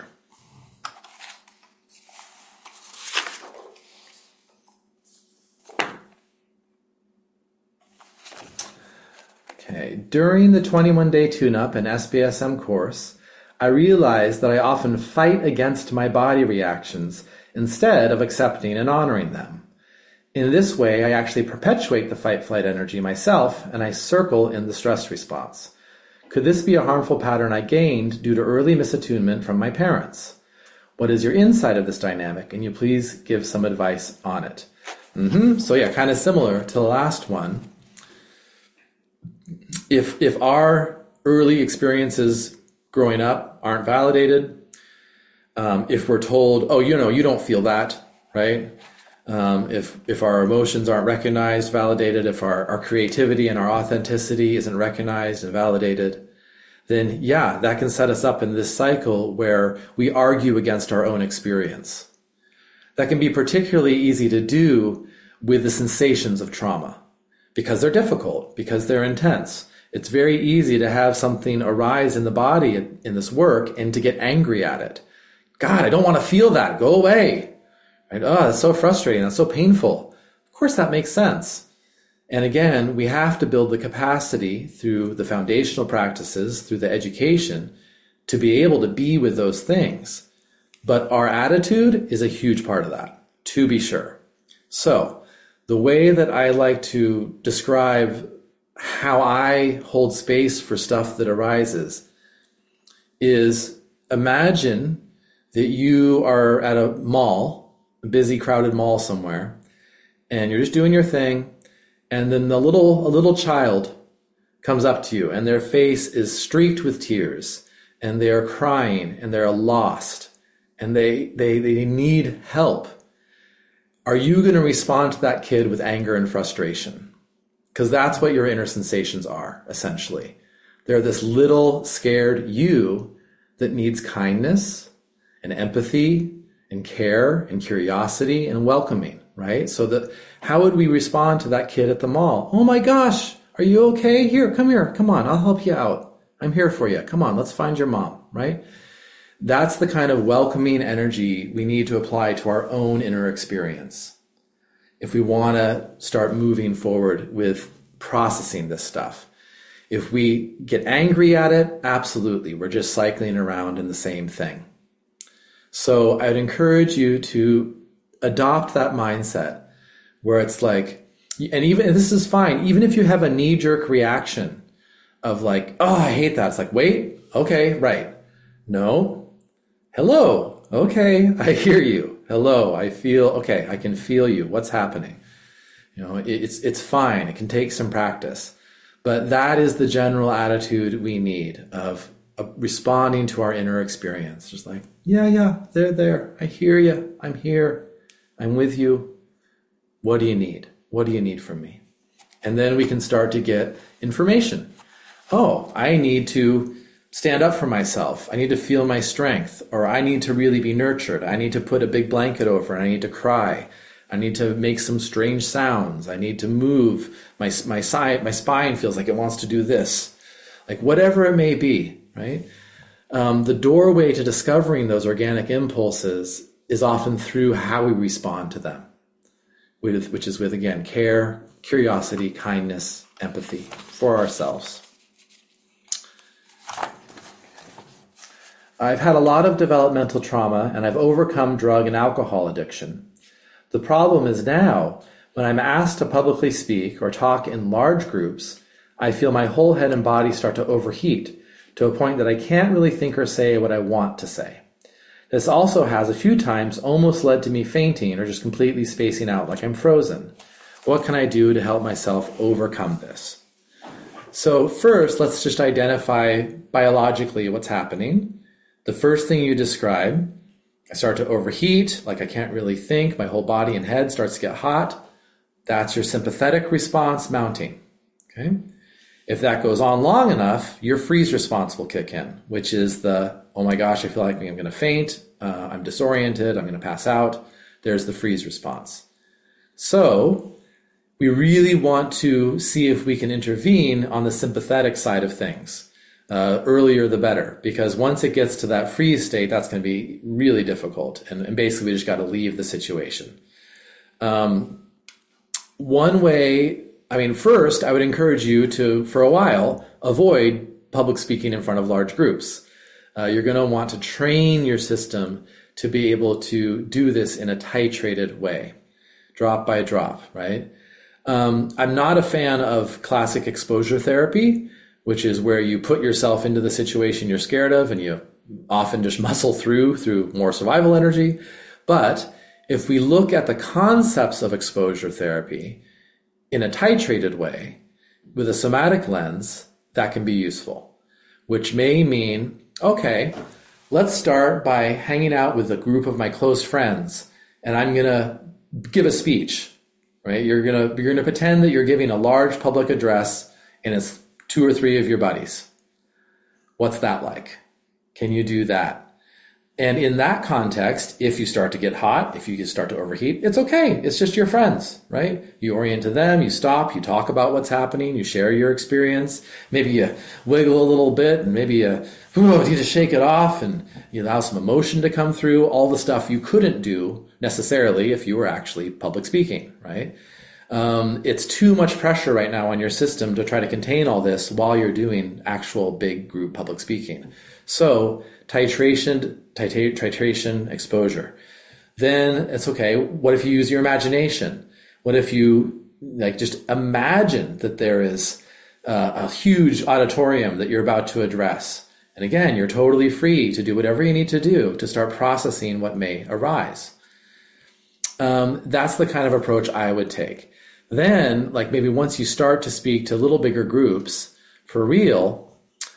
Okay. During the twenty-one day tune-up and S B S M course, I realized that I often fight against my body reactions instead of accepting and honoring them. In this way, I actually perpetuate the fight-flight energy myself, and I circle in the stress response. Could this be a harmful pattern I gained due to early misattunement from my parents? What is your insight of this dynamic? And you please give some advice on it. Mm-hmm. So yeah, kind of similar to the last one. If if our early experiences growing up aren't validated, um, if we're told, oh, you know, you don't feel that, right? Um, if if our emotions aren't recognized, validated, if our, our creativity and our authenticity isn't recognized and validated, then yeah, that can set us up in this cycle where we argue against our own experience. That can be particularly easy to do with the sensations of trauma because they're difficult, because they're intense. It's very easy to have something arise in the body in this work and to get angry at it. God, I don't want to feel that. Go away. Right? Oh, that's so frustrating. That's so painful. Of course, that makes sense. And again, we have to build the capacity through the foundational practices, through the education, to be able to be with those things. But our attitude is a huge part of that, to be sure. So the way that I like to describe how I hold space for stuff that arises is, imagine that you are at a mall, a busy, crowded mall somewhere, and you're just doing your thing, and then the little a little child comes up to you, and their face is streaked with tears, and they are crying, and they're lost, and they they they need help. Are you going to respond to that kid with anger and frustration? Because that's what your inner sensations are, essentially. They're this little scared you that needs kindness and empathy and care and curiosity and welcoming, right? So that, how would we respond to that kid at the mall? Oh my gosh, are you okay? Here, come here, come on, I'll help you out. I'm here for you. Come on, let's find your mom, right? That's the kind of welcoming energy we need to apply to our own inner experience if we want to start moving forward with processing this stuff. If we get angry at it, absolutely, we're just cycling around in the same thing. So I'd encourage you to adopt that mindset where it's like, and even, and this is fine, even if you have a knee-jerk reaction of like, oh, I hate that. It's like, wait, okay, right. No, hello, okay, I hear you. Hello, I feel, okay, I can feel you. What's happening? You know, it, it's it's fine. It can take some practice. But that is the general attitude we need of, of responding to our inner experience. Just like, yeah, yeah, they're there. I hear you. I'm here. I'm with you. What do you need? What do you need from me? And then we can start to get information. Oh, I need to stand up for myself. I need to feel my strength, or I need to really be nurtured. I need to put a big blanket over and I need to cry. I need to make some strange sounds. I need to move. My, my side, my spine feels like it wants to do this. Like whatever it may be, right? Um, the doorway to discovering those organic impulses is often through how we respond to them, with, which is with, again, care, curiosity, kindness, empathy for ourselves. I've had a lot of developmental trauma and I've overcome drug and alcohol addiction. The problem is now, when I'm asked to publicly speak or talk in large groups, I feel my whole head and body start to overheat to a point that I can't really think or say what I want to say. This also has a few times almost led to me fainting or just completely spacing out like I'm frozen. What can I do to help myself overcome this? So first, let's just identify biologically what's happening. The first thing you describe, I start to overheat, like I can't really think, my whole body and head starts to get hot. That's your sympathetic response mounting, okay? If that goes on long enough, your freeze response will kick in, which is the, oh my gosh, I feel like I'm going to faint, uh, I'm disoriented, I'm going to pass out. There's the freeze response. So we really want to see if we can intervene on the sympathetic side of things. Uh, earlier the better, because once it gets to that freeze state, that's going to be really difficult. And, and basically we just got to leave the situation. Um, one way, I mean, first, I would encourage you to, for a while, avoid public speaking in front of large groups. Uh, you're going to want to train your system to be able to do this in a titrated way, drop by drop, right? Um, I'm not a fan of classic exposure therapy, which is where you put yourself into the situation you're scared of and you often just muscle through through more survival energy. But if we look at the concepts of exposure therapy in a titrated way with a somatic lens, that can be useful, which may mean, okay, let's start by hanging out with a group of my close friends and I'm going to give a speech, right? You're going to, you're going to pretend that you're giving a large public address and it's two or three of your buddies. What's that like? Can you do that? And in that context, if you start to get hot, if you start to overheat, it's okay. It's just your friends, right? You orient to them, you stop, you talk about what's happening, you share your experience. Maybe you wiggle a little bit and maybe you ooh, need to shake it off and you allow some emotion to come through, all the stuff you couldn't do necessarily if you were actually public speaking, right? Um, it's too much pressure right now on your system to try to contain all this while you're doing actual big group public speaking. So titration, titra- titration, exposure. Then it's okay. What if you use your imagination? What if you like just imagine that there is uh, a huge auditorium that you're about to address? And again, you're totally free to do whatever you need to do to start processing what may arise. Um, that's the kind of approach I would take. Then, like maybe once you start to speak to little bigger groups for real,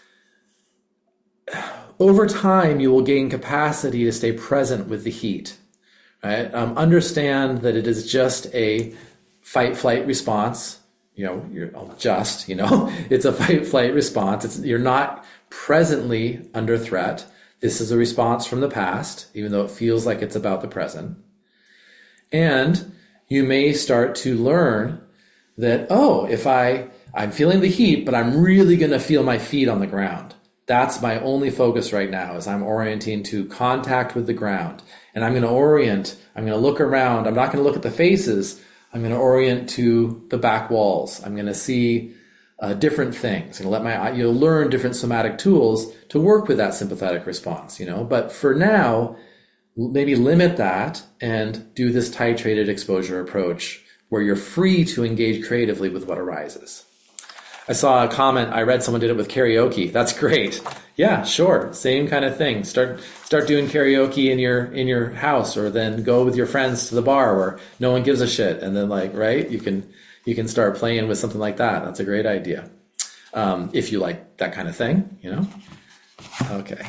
over time you will gain capacity to stay present with the heat, right? Um, understand that it is just a fight-flight response. You know, you're just, you know, it's a fight-flight response. It's, you're not presently under threat. This is a response from the past, even though it feels like it's about the present. And you may start to learn that, oh, if I, I'm feeling the heat, but I'm really going to feel my feet on the ground. That's my only focus right now, is I'm orienting to contact with the ground. And I'm going to orient, I'm going to look around. I'm not going to look at the faces. I'm going to orient to the back walls. I'm going to see uh, different things and let my, you'll learn different somatic tools to work with that sympathetic response, you know. But for now, maybe limit that and do this titrated exposure approach where you're free to engage creatively with what arises. I saw a comment, I read someone did it with karaoke. That's great. Yeah, sure. Same kind of thing. Start start doing karaoke in your in your house, or then go with your friends to the bar where no one gives a shit. And then like, right, you can you can start playing with something like that. That's a great idea. Um, if you like that kind of thing, you know? Okay.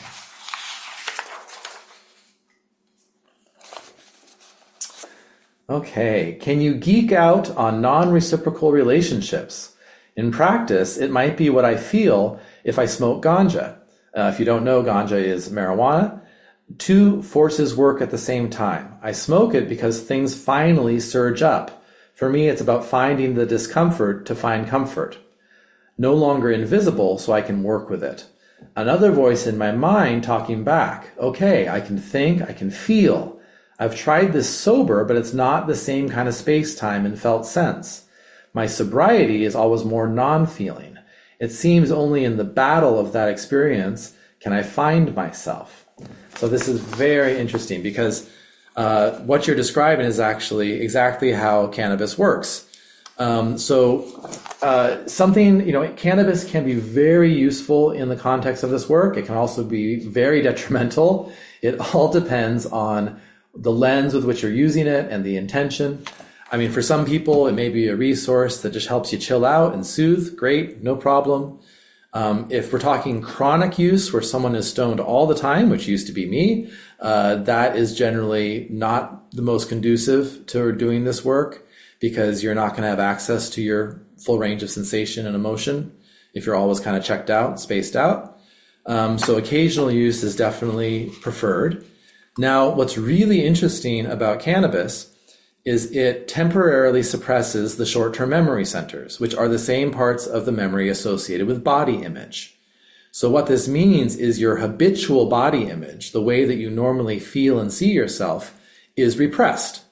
Okay. Can you geek out on non-reciprocal relationships? In practice, it might be what I feel if I smoke ganja. Uh, if you don't know, ganja is marijuana. Two forces work at the same time. I smoke it because things finally surge up. For me, it's about finding the discomfort to find comfort. No longer invisible, so I can work with it. Another voice in my mind talking back. Okay, I can think, I can feel. I've tried this sober, but it's not the same kind of space-time and felt sense. My sobriety is always more non-feeling. It seems only in the battle of that experience can I find myself. So this is very interesting, because uh, what you're describing is actually exactly how cannabis works. Um, so uh, something, you know, cannabis can be very useful in the context of this work. It can also be very detrimental. It all depends on the lens with which you're using it and the intention. I mean, for some people, it may be a resource that just helps you chill out and soothe. Great, no problem. Um, if we're talking chronic use, where someone is stoned all the time, which used to be me, uh, that is generally not the most conducive to doing this work, because you're not going to have access to your full range of sensation and emotion if you're always kind of checked out, spaced out. Um, so occasional use is definitely preferred. Now, what's really interesting about cannabis is it temporarily suppresses the short-term memory centers, which are the same parts of the memory associated with body image. So what this means is your habitual body image, the way that you normally feel and see yourself, is repressed.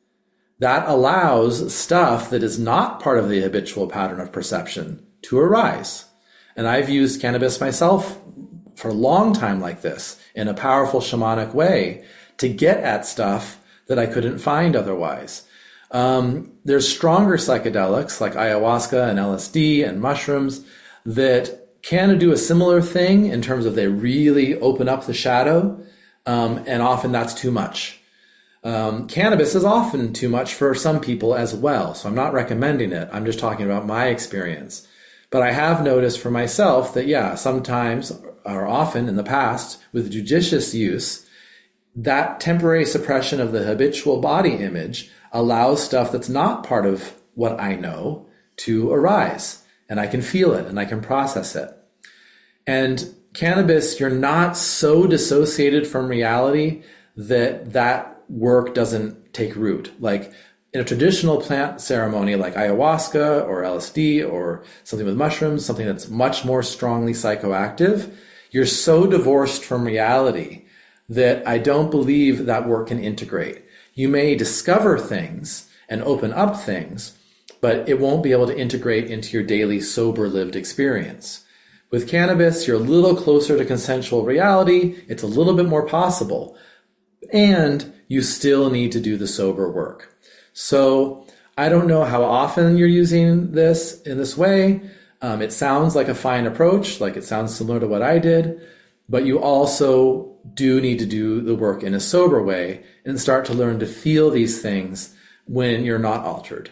That allows stuff that is not part of the habitual pattern of perception to arise. And I've used cannabis myself for a long time like this, in a powerful shamanic way, to get at stuff that I couldn't find otherwise. Um, there's stronger psychedelics like ayahuasca and L S D and mushrooms that can do a similar thing in terms of they really open up the shadow, um, and often that's too much. Um, cannabis is often too much for some people as well, so I'm not recommending it. I'm just talking about my experience. But I have noticed for myself that, yeah, sometimes or often in the past with judicious use, that temporary suppression of the habitual body image allows stuff that's not part of what I know to arise. And I can feel it and I can process it. And cannabis, you're not so dissociated from reality that that work doesn't take root. Like in a traditional plant ceremony like ayahuasca or L S D or something with mushrooms, something that's much more strongly psychoactive, you're so divorced from reality that I don't believe that work can integrate. You may discover things and open up things, but it won't be able to integrate into your daily sober lived experience. With cannabis, you're a little closer to consensual reality. It's a little bit more possible. And you still need to do the sober work. So I don't know how often you're using this in this way. Um, it sounds like a fine approach, like it sounds similar to what I did, but you also do need to do the work in a sober way and start to learn to feel these things when you're not altered.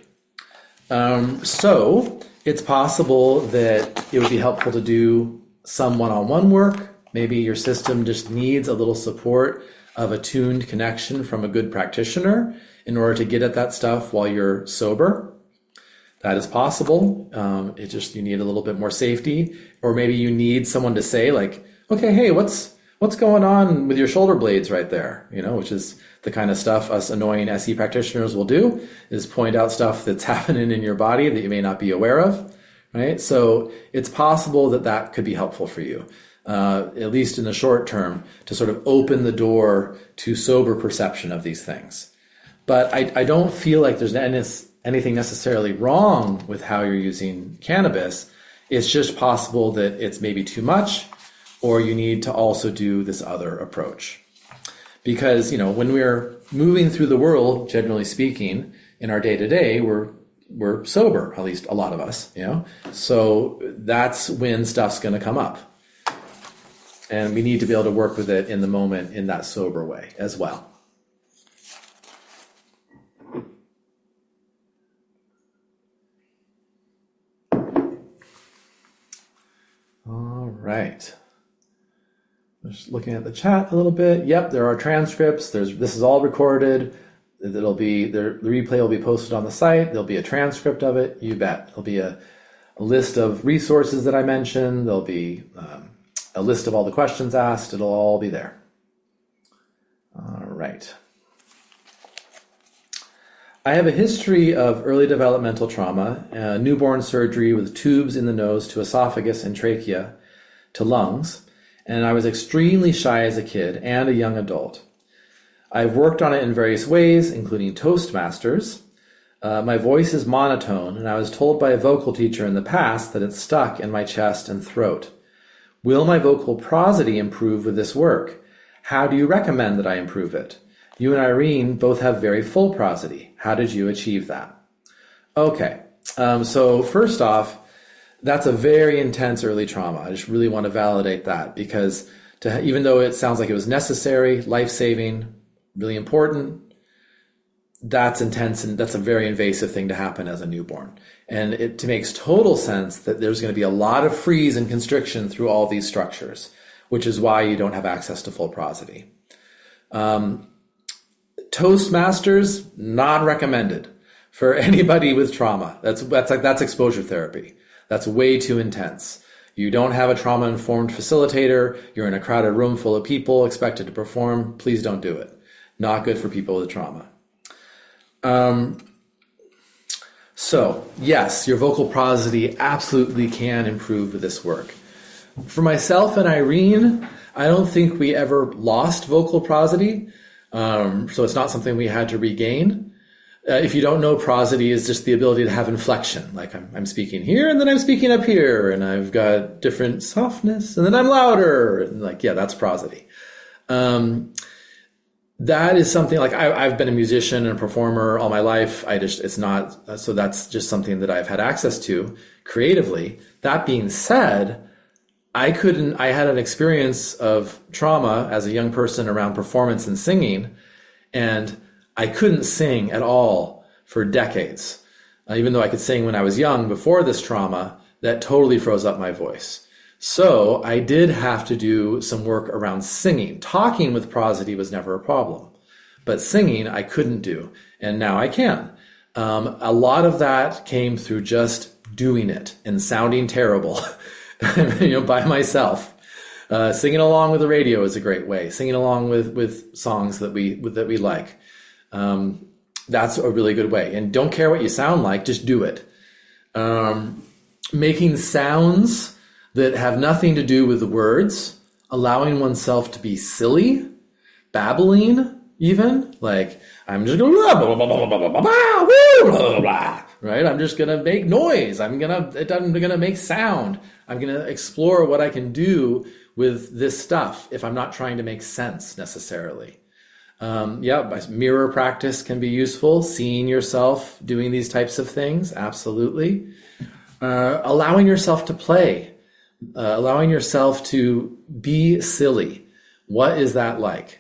Um, so it's possible that it would be helpful to do some one-on-one work. Maybe your system just needs a little support of a tuned connection from a good practitioner in order to get at that stuff while you're sober. That is possible. Um, it just, you need a little bit more safety, or maybe you need someone to say like, okay, hey, what's, what's going on with your shoulder blades right there? You know, which is the kind of stuff us annoying S E practitioners will do, is point out stuff that's happening in your body that you may not be aware of, right? So it's possible that that could be helpful for you. uh, at least in the short term, to sort of open the door to sober perception of these things. But I, I don't feel like there's any, anything necessarily wrong with how you're using cannabis. It's just possible that it's maybe too much, or you need to also do this other approach. Because, you know, when we're moving through the world, generally speaking, in our day-to-day, we're we're sober, at least a lot of us, you know. So that's when stuff's going to come up. And we need to be able to work with it in the moment in that sober way as well. All right. Just looking at the chat a little bit. Yep, there are transcripts. There's this is all recorded. It'll be there, the replay will be posted on the site. There'll be a transcript of it. You bet. There'll be a, a list of resources that I mentioned. There'll be um, a list of all the questions asked. It'll all be there. All right. I have a history of early developmental trauma, uh, newborn surgery with tubes in the nose to esophagus and trachea to lungs, and I was extremely shy as a kid and a young adult. I've worked on it in various ways, including Toastmasters. Uh, my voice is monotone, and I was told by a vocal teacher in the past that it's stuck in my chest and throat. Will my vocal prosody improve with this work? How do you recommend that I improve it? You and Irene both have very full prosody. How did you achieve that? Okay, um, so first off, that's a very intense early trauma. I just really want to validate that, because to, even though it sounds like it was necessary, life-saving, really important, that's intense, and that's a very invasive thing to happen as a newborn. And it, it makes total sense that there's going to be a lot of freeze and constriction through all these structures, which is why you don't have access to full prosody. Um, Toastmasters, not recommended for anybody with trauma. That's that's like that's exposure therapy. That's way too intense. You don't have a trauma-informed facilitator. You're in a crowded room full of people expected to perform. Please don't do it. Not good for people with trauma. Um, so, yes, your vocal prosody absolutely can improve with this work. For myself and Irene, I don't think we ever lost vocal prosody. Um, so it's not something we had to regain. Uh, if you don't know, prosody is just the ability to have inflection. Like I'm, I'm speaking here and then I'm speaking up here, and I've got different softness and then I'm louder. And like, yeah, that's prosody. Um, that is something like I, I've been a musician and a performer all my life. I just, it's not, so that's just something that I've had access to creatively. That being said, I couldn't, I had an experience of trauma as a young person around performance and singing, and I couldn't sing at all for decades. Uh, even though I could sing when I was young before this trauma, that totally froze up my voice. So I did have to do some work around singing. Talking with prosody was never a problem, but singing I couldn't do, and now I can. Um, a lot of that came through just doing it and sounding terrible, you know, by myself. Uh, singing along with the radio is a great way. Singing along with, with songs that we that we like. Um, that's a really good way. And don't care what you sound like, just do it. Um, making sounds that have nothing to do with the words, allowing oneself to be silly, babbling even, like, I'm just going blah, blah, blah, blah, blah, blah, blah, blah, blah, right? I'm just going to make noise. I'm going to, I'm going to make sound. I'm going to explore what I can do with this stuff if I'm not trying to make sense necessarily. Um, yeah, mirror practice can be useful. Seeing yourself doing these types of things, absolutely. Uh, allowing yourself to play, uh, allowing yourself to be silly. What is that like?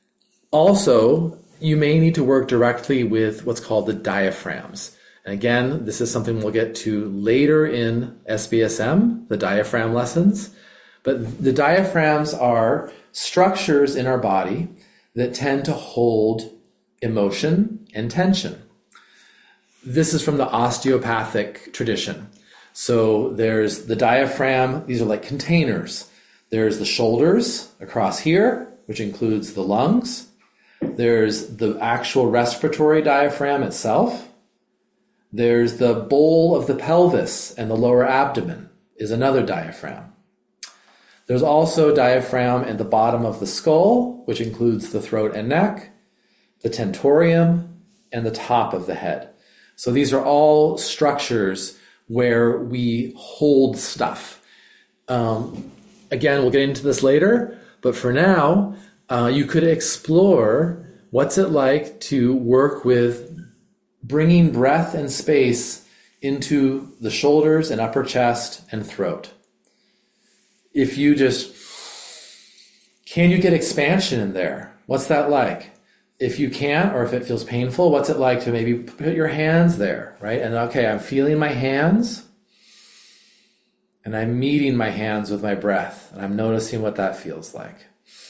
Also, you may need to work directly with what's called the diaphragms. And again, this is something we'll get to later in S B S M, the diaphragm lessons. But the diaphragms are structures in our body that tend to hold emotion and tension. This is from the osteopathic tradition. So there's the diaphragm. These are like containers. There's the shoulders across here, which includes the lungs. There's the actual respiratory diaphragm itself. There's the bowl of the pelvis, and the lower abdomen is another diaphragm. There's also diaphragm at the bottom of the skull, which includes the throat and neck, the tentorium, and the top of the head. So these are all structures where we hold stuff. Um, again, we'll get into this later, but for now, uh, you could explore what's it like to work with bringing breath and space into the shoulders and upper chest and throat. If you just, can you get expansion in there? What's that like? If you can't, or if it feels painful, what's it like to maybe put your hands there, right? And okay, I'm feeling my hands, and I'm meeting my hands with my breath, and I'm noticing what that feels like.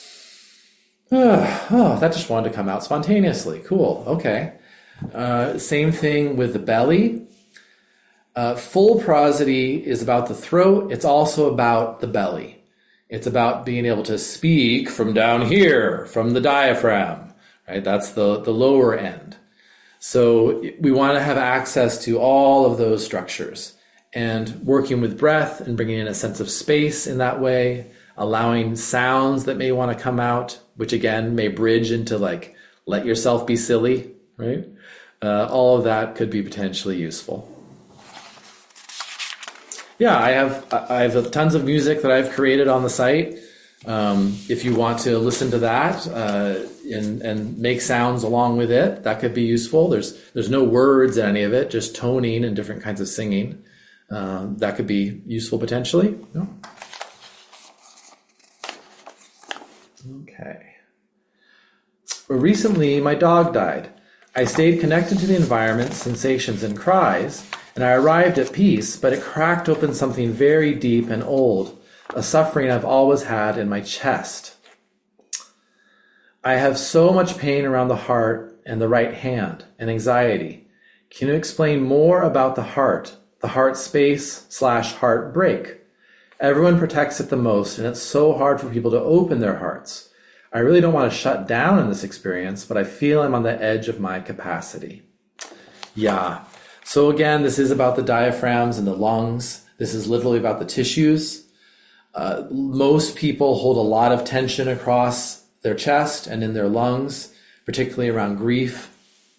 Oh, oh that just wanted to come out spontaneously. Cool, okay. Uh, same thing with the belly. Uh, full prosody is about the throat. It's also about the belly. It's about being able to speak from down here, from the diaphragm. Right? That's the, the lower end. So we want to have access to all of those structures, and working with breath and bringing in a sense of space in that way, allowing sounds that may want to come out, which again may bridge into like, let yourself be silly, right? Uh, all of that could be potentially useful. Yeah, I have I have tons of music that I've created on the site. Um, if you want to listen to that uh, and, and make sounds along with it, that could be useful. There's there's no words in any of it, just toning and different kinds of singing. Um, that could be useful potentially. No? Okay. Recently, my dog died. I stayed connected to the environment, sensations, and cries, and I arrived at peace, but it cracked open something very deep and old. A suffering I've always had in my chest. I have so much pain around the heart and the right hand and anxiety. Can you explain more about the heart, the heart space slash heartbreak? Everyone protects it the most, and it's so hard for people to open their hearts. I really don't want to shut down in this experience, but I feel I'm on the edge of my capacity. Yeah. So again, this is about the diaphragms and the lungs. This is literally about the tissues. Uh, most people hold a lot of tension across their chest and in their lungs, particularly around grief.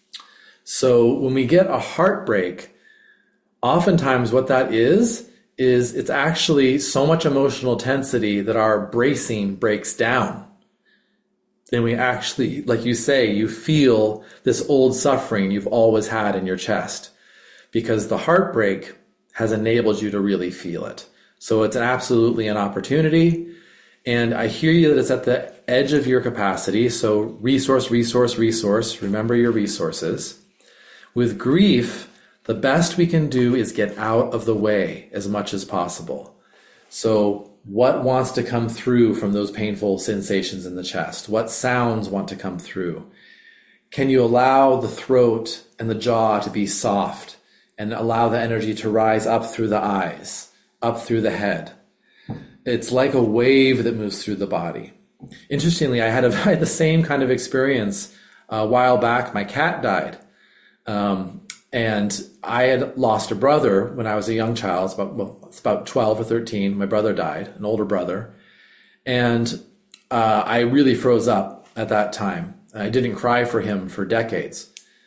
So when we get a heartbreak, oftentimes what that is, is it's actually so much emotional intensity that our bracing breaks down. Then we actually, like you say, you feel this old suffering you've always had in your chest, because the heartbreak has enabled you to really feel it. So it's absolutely an opportunity. And I hear you that it's at the edge of your capacity. So resource, resource, resource. Remember your resources. With grief, the best we can do is get out of the way as much as possible. So what wants to come through from those painful sensations in the chest? What sounds want to come through? Can you allow the throat and the jaw to be soft and allow the energy to rise up through the eyes? Up through the head. It's like a wave that moves through the body. Interestingly, I had, a, I had the same kind of experience a while back. My cat died. Um, and I had lost a brother when I was a young child. It's about, well, it's about twelve or thirteen. My brother died, an older brother. And uh, I really froze up at that time. I didn't cry for him for decades.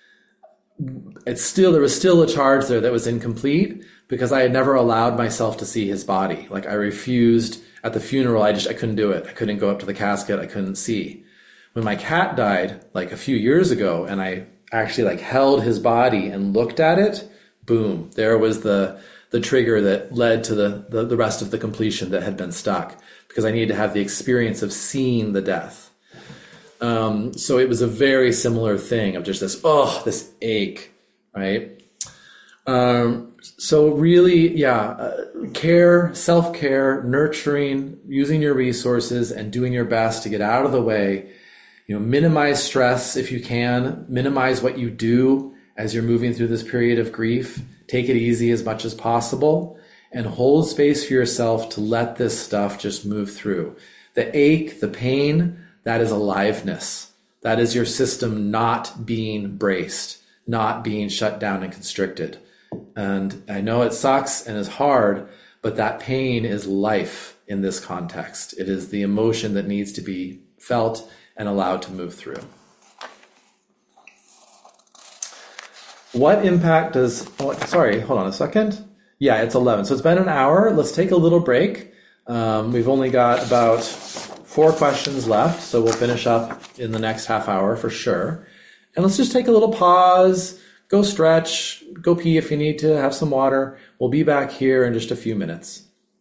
It's still, there was still a charge there that was incomplete, because I had never allowed myself to see his body. Like I refused at the funeral. I just, I couldn't do it. I couldn't go up to the casket. I couldn't see. When my cat died like a few years ago, and I actually like held his body and looked at it, boom, there was the, the trigger that led to the, the, the rest of the completion that had been stuck, because I needed to have the experience of seeing the death. Um, so it was a very similar thing of just this, oh, this ache, right? Um, so really, yeah, uh, care, self-care, nurturing, using your resources and doing your best to get out of the way. You know, minimize stress if you can, minimize what you do as you're moving through this period of grief. Take it easy as much as possible and hold space for yourself to let this stuff just move through. The ache, the pain, that is aliveness. That is your system not being braced, not being shut down and constricted. And I know it sucks and is hard, but that pain is life. in this context. It is the emotion that needs to be felt and allowed to move through. What impact does, oh, sorry, hold on a second. Yeah, it's eleven. So it's been an hour. Let's take a little break. Um, we've only got about four questions left, so we'll finish up in the next half hour for sure. And let's just take a little pause, go stretch, go pee if you need to, have some water. We'll be back here in just a few minutes.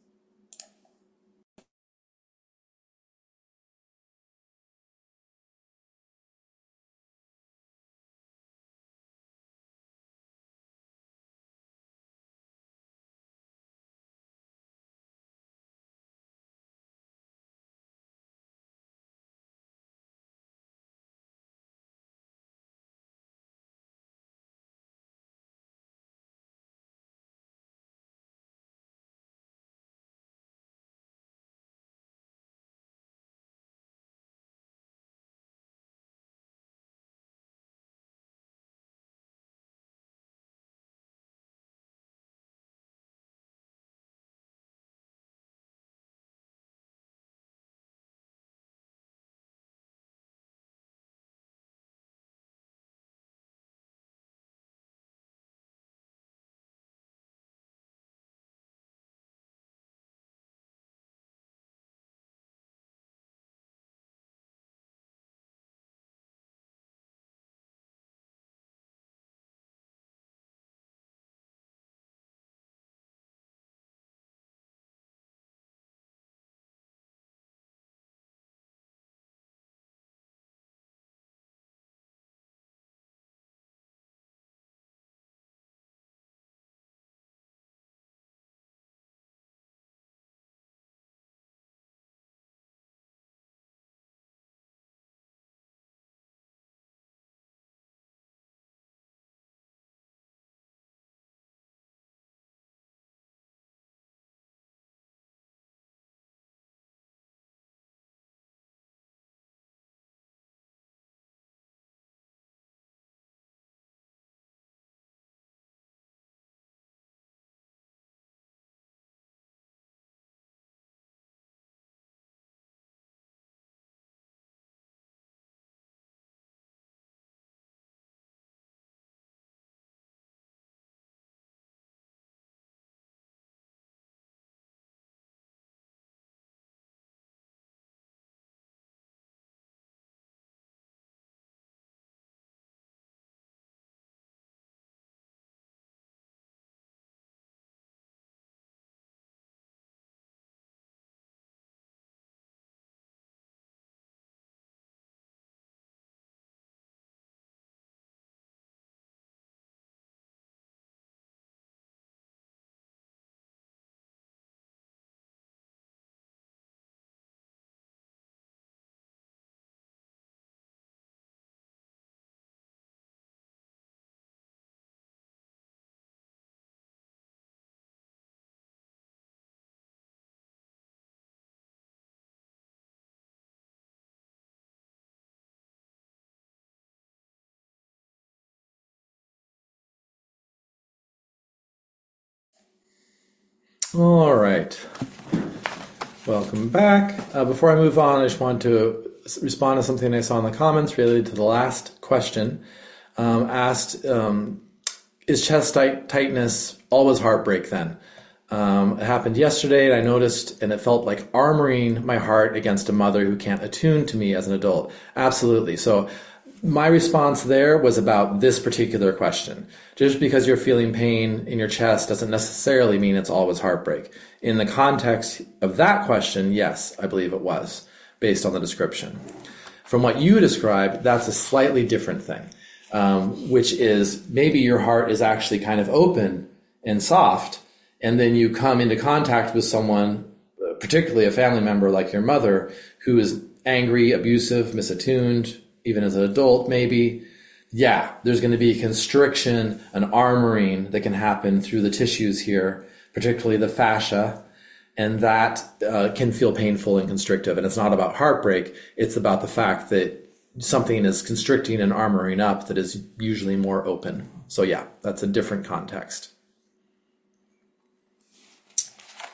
All right. Welcome back. Uh, before I move on, I just want to respond to something I saw in the comments related to the last question. Um, asked, um, is chest tight- tightness always heartbreak then? Um, it happened yesterday, and I noticed, and it felt like armoring my heart against a mother who can't attune to me as an adult. Absolutely. So my response there was about this particular question. Just because you're feeling pain in your chest doesn't necessarily mean it's always heartbreak. In the context of that question, yes, I believe it was, based on the description. From what you described, that's a slightly different thing, um, which is maybe your heart is actually kind of open and soft, and then you come into contact with someone, particularly a family member like your mother, who is angry, abusive, misattuned, even as an adult maybe. Yeah, there's going to be a constriction, an armoring that can happen through the tissues here, particularly the fascia, and that uh, can feel painful and constrictive. And it's not about heartbreak, it's about the fact that something is constricting and armoring up that is usually more open. So yeah, that's a different context.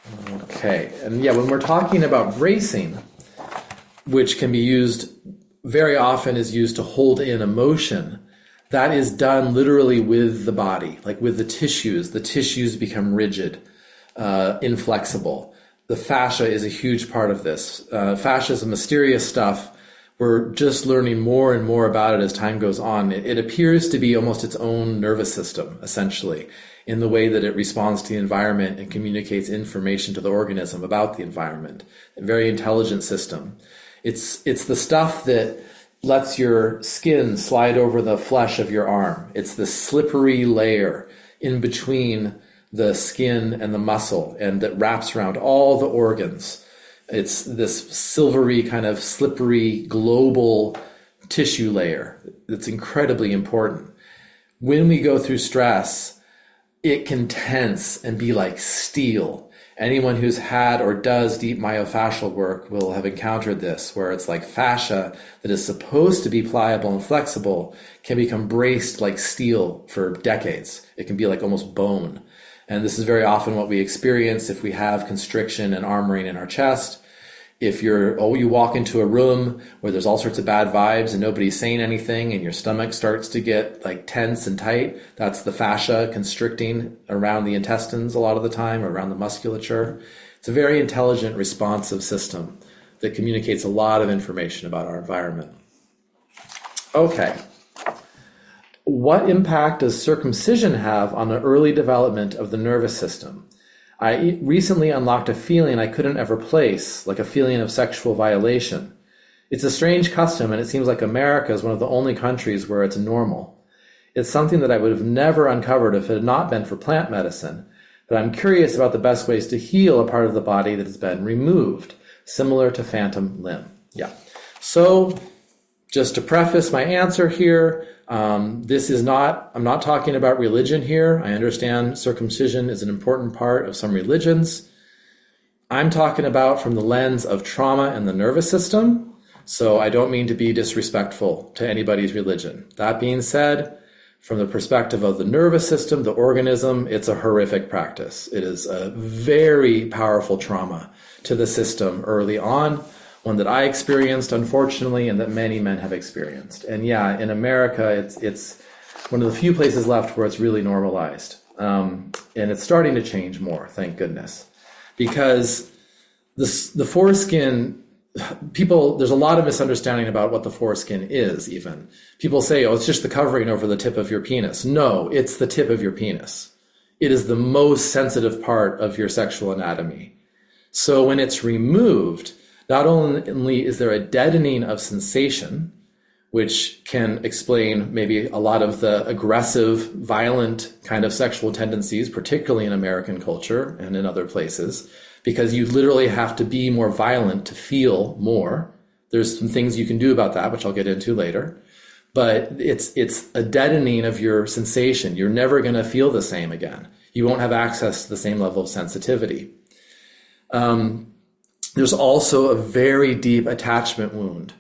Okay. And yeah, when we're talking about bracing, which can be used very often is used to hold in emotion, that is done literally with the body, like with the tissues. The tissues become rigid, uh, inflexible. The fascia is a huge part of this. Uh, fascia is a mysterious stuff. We're just learning more and more about it as time goes on. It, it appears to be almost its own nervous system, essentially, in the way that it responds to the environment and communicates information to the organism about the environment. A very intelligent system. It's, it's the stuff that lets your skin slide over the flesh of your arm. It's the slippery layer in between the skin and the muscle, and that wraps around all the organs. It's this silvery kind of slippery global tissue layer that's incredibly important. When we go through stress, it can tense and be like steel. Anyone who's had or does deep myofascial work will have encountered this, where it's like fascia that is supposed to be pliable and flexible can become braced like steel for decades. It can be like almost bone. And this is very often what we experience if we have constriction and armoring in our chest. If you're, oh, you walk into a room where there's all sorts of bad vibes and nobody's saying anything and your stomach starts to get like tense and tight, that's the fascia constricting around the intestines a lot of the time, or around the musculature. It's a very intelligent, responsive system that communicates a lot of information about our environment. Okay. What impact does circumcision have on the early development of the nervous system? I recently unlocked a feeling I couldn't ever place, like a feeling of sexual violation. It's a strange custom, and it seems like America is one of the only countries where it's normal. It's something that I would have never uncovered if it had not been for plant medicine, but I'm curious about the best ways to heal a part of the body that has been removed, similar to phantom limb. Yeah. So, just to preface my answer here, Um, this is not, I'm not talking about religion here. I understand circumcision is an important part of some religions. I'm talking about from the lens of trauma and the nervous system. So I don't mean to be disrespectful to anybody's religion. That being said, from the perspective of the nervous system, the organism, it's a horrific practice. It is a very powerful trauma to the system early on. One that I experienced, unfortunately, and that many men have experienced. And yeah, in America, it's it's one of the few places left where it's really normalized. Um, and it's starting to change more, thank goodness. Because the, the foreskin, people, there's a lot of misunderstanding about what the foreskin is, even. People say, oh, it's just the covering over the tip of your penis. No, it's the tip of your penis. It is the most sensitive part of your sexual anatomy. So when it's removed, not only is there a deadening of sensation, which can explain maybe a lot of the aggressive, violent kind of sexual tendencies, particularly in American culture and in other places, because you literally have to be more violent to feel more. There's some things you can do about that, which I'll get into later. But it's it's a deadening of your sensation. You're never going to feel the same again. You won't have access to the same level of sensitivity. Um, There's also a very deep attachment wound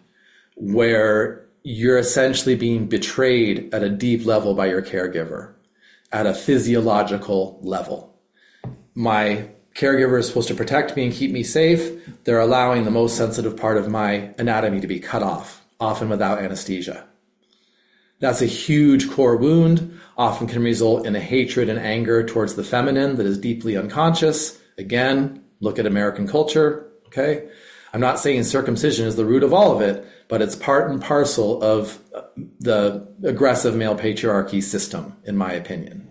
where you're essentially being betrayed at a deep level by your caregiver, at a physiological level. My caregiver is supposed to protect me and keep me safe. They're allowing the most sensitive part of my anatomy to be cut off, often without anesthesia. That's a huge core wound, often can result in a hatred and anger towards the feminine that is deeply unconscious. Again, look at American culture. Okay, I'm not saying circumcision is the root of all of it, but it's part and parcel of the aggressive male patriarchy system, in my opinion.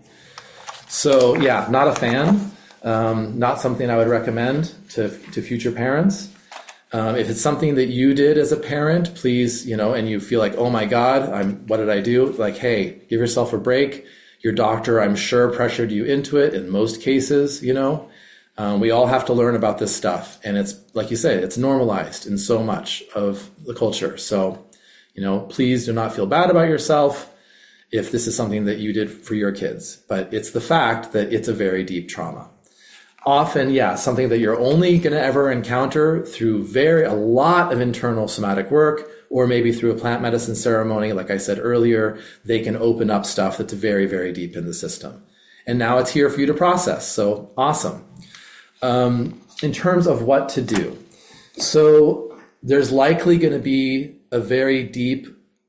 So yeah, not a fan. Um, not something I would recommend to to future parents. Um, if it's something that you did as a parent, please, you know, and you feel like, oh my God, I'm what did I do? Like, hey, give yourself a break. Your doctor, I'm sure, pressured you into it in most cases, you know. Um, we all have to learn about this stuff. And it's, like you say, it's normalized in so much of the culture. So, you know, please do not feel bad about yourself if this is something that you did for your kids. But it's the fact that it's a very deep trauma. Often, yeah, something that you're only going to ever encounter through very, a lot of internal somatic work, or maybe through a plant medicine ceremony. Like I said earlier, they can open up stuff that's very, very deep in the system. And now it's here for you to process. So awesome. Um, in terms of what to do, so there's likely going to be a very deep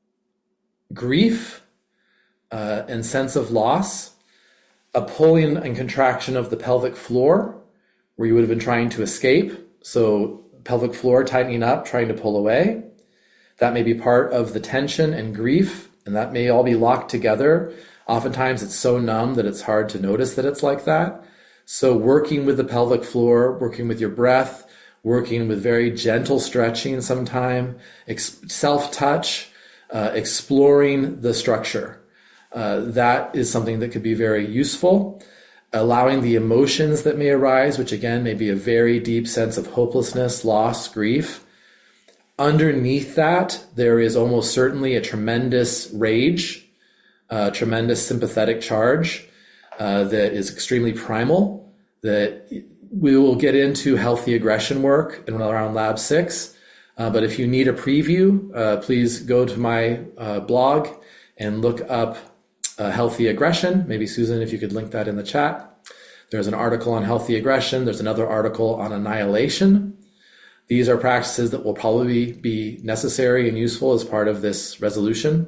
grief uh, and sense of loss, a pulling and contraction of the pelvic floor where you would have been trying to escape. So pelvic floor tightening up, trying to pull away. That may be part of the tension and grief, and that may all be locked together. Oftentimes it's so numb that it's hard to notice that it's like that. So working with the pelvic floor, working with your breath, working with very gentle stretching sometime, ex- self-touch, uh, exploring the structure. Uh, that is something that could be very useful. Allowing the emotions that may arise, which again may be a very deep sense of hopelessness, loss, grief. Underneath that, there is almost certainly a tremendous rage, a tremendous sympathetic charge uh, that is extremely primal, that we will get into healthy aggression work in around Lab six. Uh, but if you need a preview, uh, please go to my uh, blog and look up uh, healthy aggression. Maybe Susan, if you could link that in the chat. There's an article on healthy aggression. There's another article on annihilation. These are practices that will probably be necessary and useful as part of this resolution.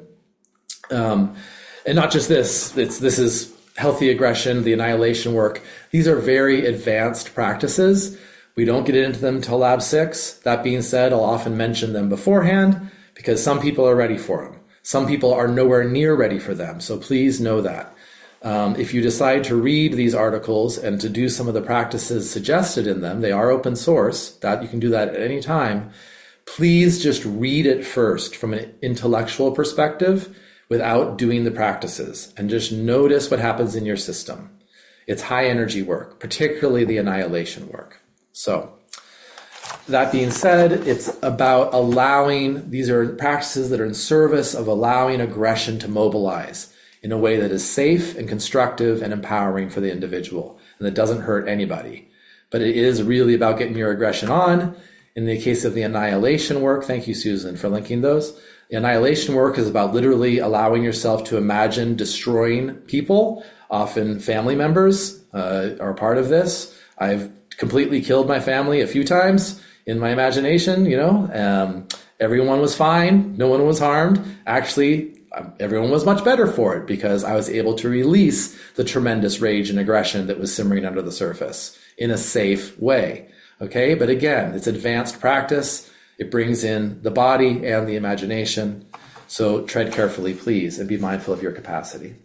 Um, and not just this, it's, this is healthy aggression, the annihilation work. These are very advanced practices. We don't get into them until Lab six. That being said, I'll often mention them beforehand because some people are ready for them. Some people are nowhere near ready for them. So please know that. Um, if you decide to read these articles and to do some of the practices suggested in them, they are open source, that you can do that at any time. Please just read it first from an intellectual perspective without doing the practices, and just notice what happens in your system. It's high energy work, particularly the annihilation work. So that being said, it's about allowing, these are practices that are in service of allowing aggression to mobilize in a way that is safe and constructive and empowering for the individual and that doesn't hurt anybody. But it is really about getting your aggression on. In the case of the annihilation work, thank you, Susan, for linking those. The annihilation work is about literally allowing yourself to imagine destroying people. Often family members uh, are part of this. I've completely killed my family a few times in my imagination, you know. Um, everyone was fine. No one was harmed. Actually, everyone was much better for it because I was able to release the tremendous rage and aggression that was simmering under the surface in a safe way. Okay, but again, it's advanced practice. It brings in the body and the imagination. So tread carefully, please, and be mindful of your capacity.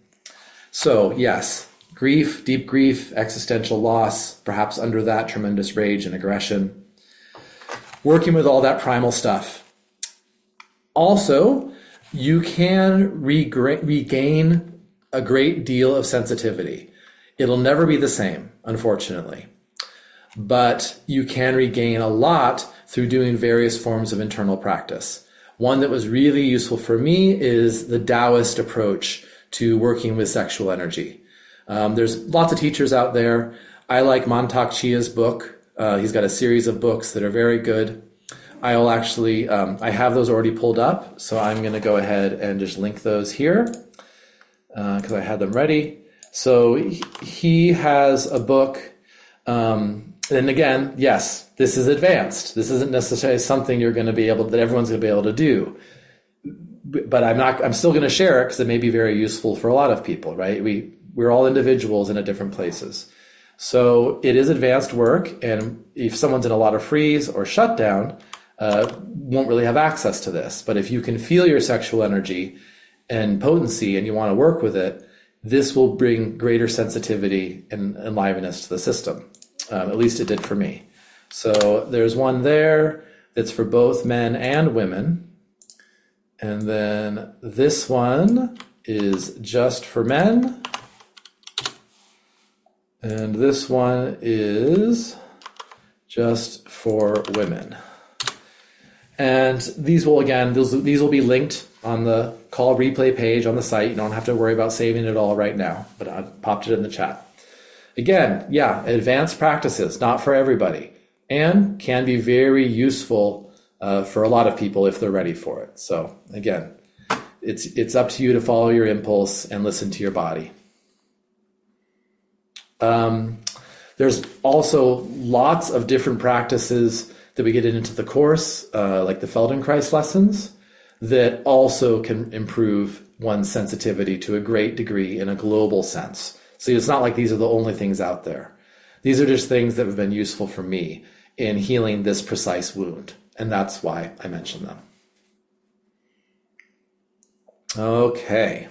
So yes, grief, deep grief, existential loss, perhaps under that tremendous rage and aggression. Working with all that primal stuff. Also, you can regra- regain a great deal of sensitivity. It'll never be the same, unfortunately. But you can regain a lot through doing various forms of internal practice. One that was really useful for me is the Taoist approach to working with sexual energy. Um, there's lots of teachers out there. I like Mantak Chia's book. Uh, he's got a series of books that are very good. I'll actually, um, I have those already pulled up, so I'm going to go ahead and just link those here because uh, I had them ready. So he, he has a book, um, and again, yes, this is advanced. This isn't necessarily something you're going to be able, that everyone's going to be able to do. But I'm not, I'm still going to share it because it may be very useful for a lot of people, right? We, we're all individuals in at different places. So it is advanced work, and if someone's in a lot of freeze or shutdown, Uh, won't really have access to this. But if you can feel your sexual energy and potency and you want to work with it, this will bring greater sensitivity and enliveness to the system. Um, at least it did for me. So there's one there that's for both men and women. And then this one is just for men. And this one is just for women. And these will, again, these, these will be linked on the call replay page on the site. You don't have to worry about saving it all right now, but I popped it in the chat. Again, yeah, advanced practices, not for everybody, and can be very useful uh, for a lot of people if they're ready for it. So again, it's it's up to you to follow your impulse and listen to your body. Um, There's also lots of different practices that we get into the course, uh, like the Feldenkrais lessons, that also can improve one's sensitivity to a great degree in a global sense. So it's not like these are the only things out there. These are just things that have been useful for me in healing this precise wound. And that's why I mention them. Okay.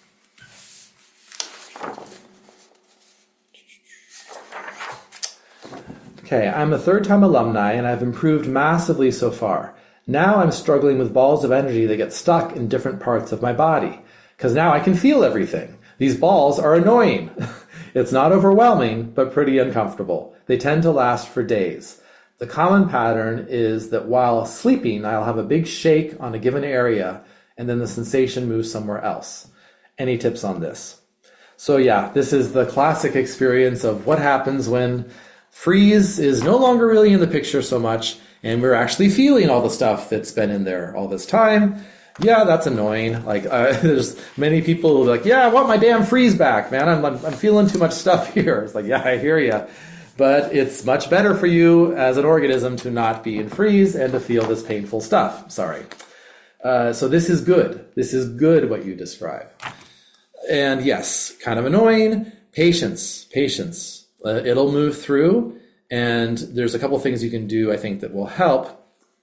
Okay, I'm a third-time alumni, and I've improved massively so far. Now I'm struggling with balls of energy that get stuck in different parts of my body, because now I can feel everything. These balls are annoying. It's not overwhelming, but pretty uncomfortable. They tend to last for days. The common pattern is that while sleeping, I'll have a big shake on a given area, and then the sensation moves somewhere else. Any tips on this? So yeah, this is the classic experience of what happens when freeze is no longer really in the picture so much, and we're actually feeling all the stuff that's been in there all this time. Yeah, that's annoying. Like, uh, there's many people who are like, yeah, I want my damn freeze back, man. I'm, I'm, I'm feeling too much stuff here. It's like, yeah, I hear you. But it's much better for you as an organism to not be in freeze and to feel this painful stuff. Sorry. Uh, so this is good. This is good what you describe. And yes, kind of annoying. Patience, patience. Uh, it'll move through. And there's a couple things you can do, I think, that will help.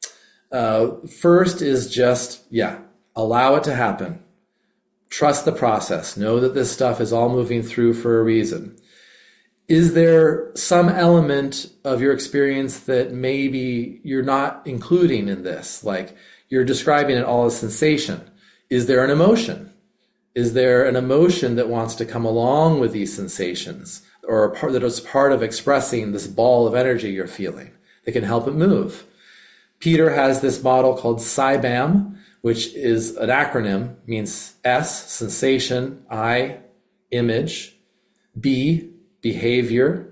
Uh, first is just, yeah, allow it to happen. Trust the process. Know that this stuff is all moving through for a reason. Is there some element of your experience that maybe you're not including in this? Like you're describing it all as sensation. Is there an emotion? Is there an emotion that wants to come along with these sensations, or a part that is part of expressing this ball of energy you're feeling that can help it move? Peter has this model called SIBAM, which is an acronym, means S, sensation, I, image, B, behavior,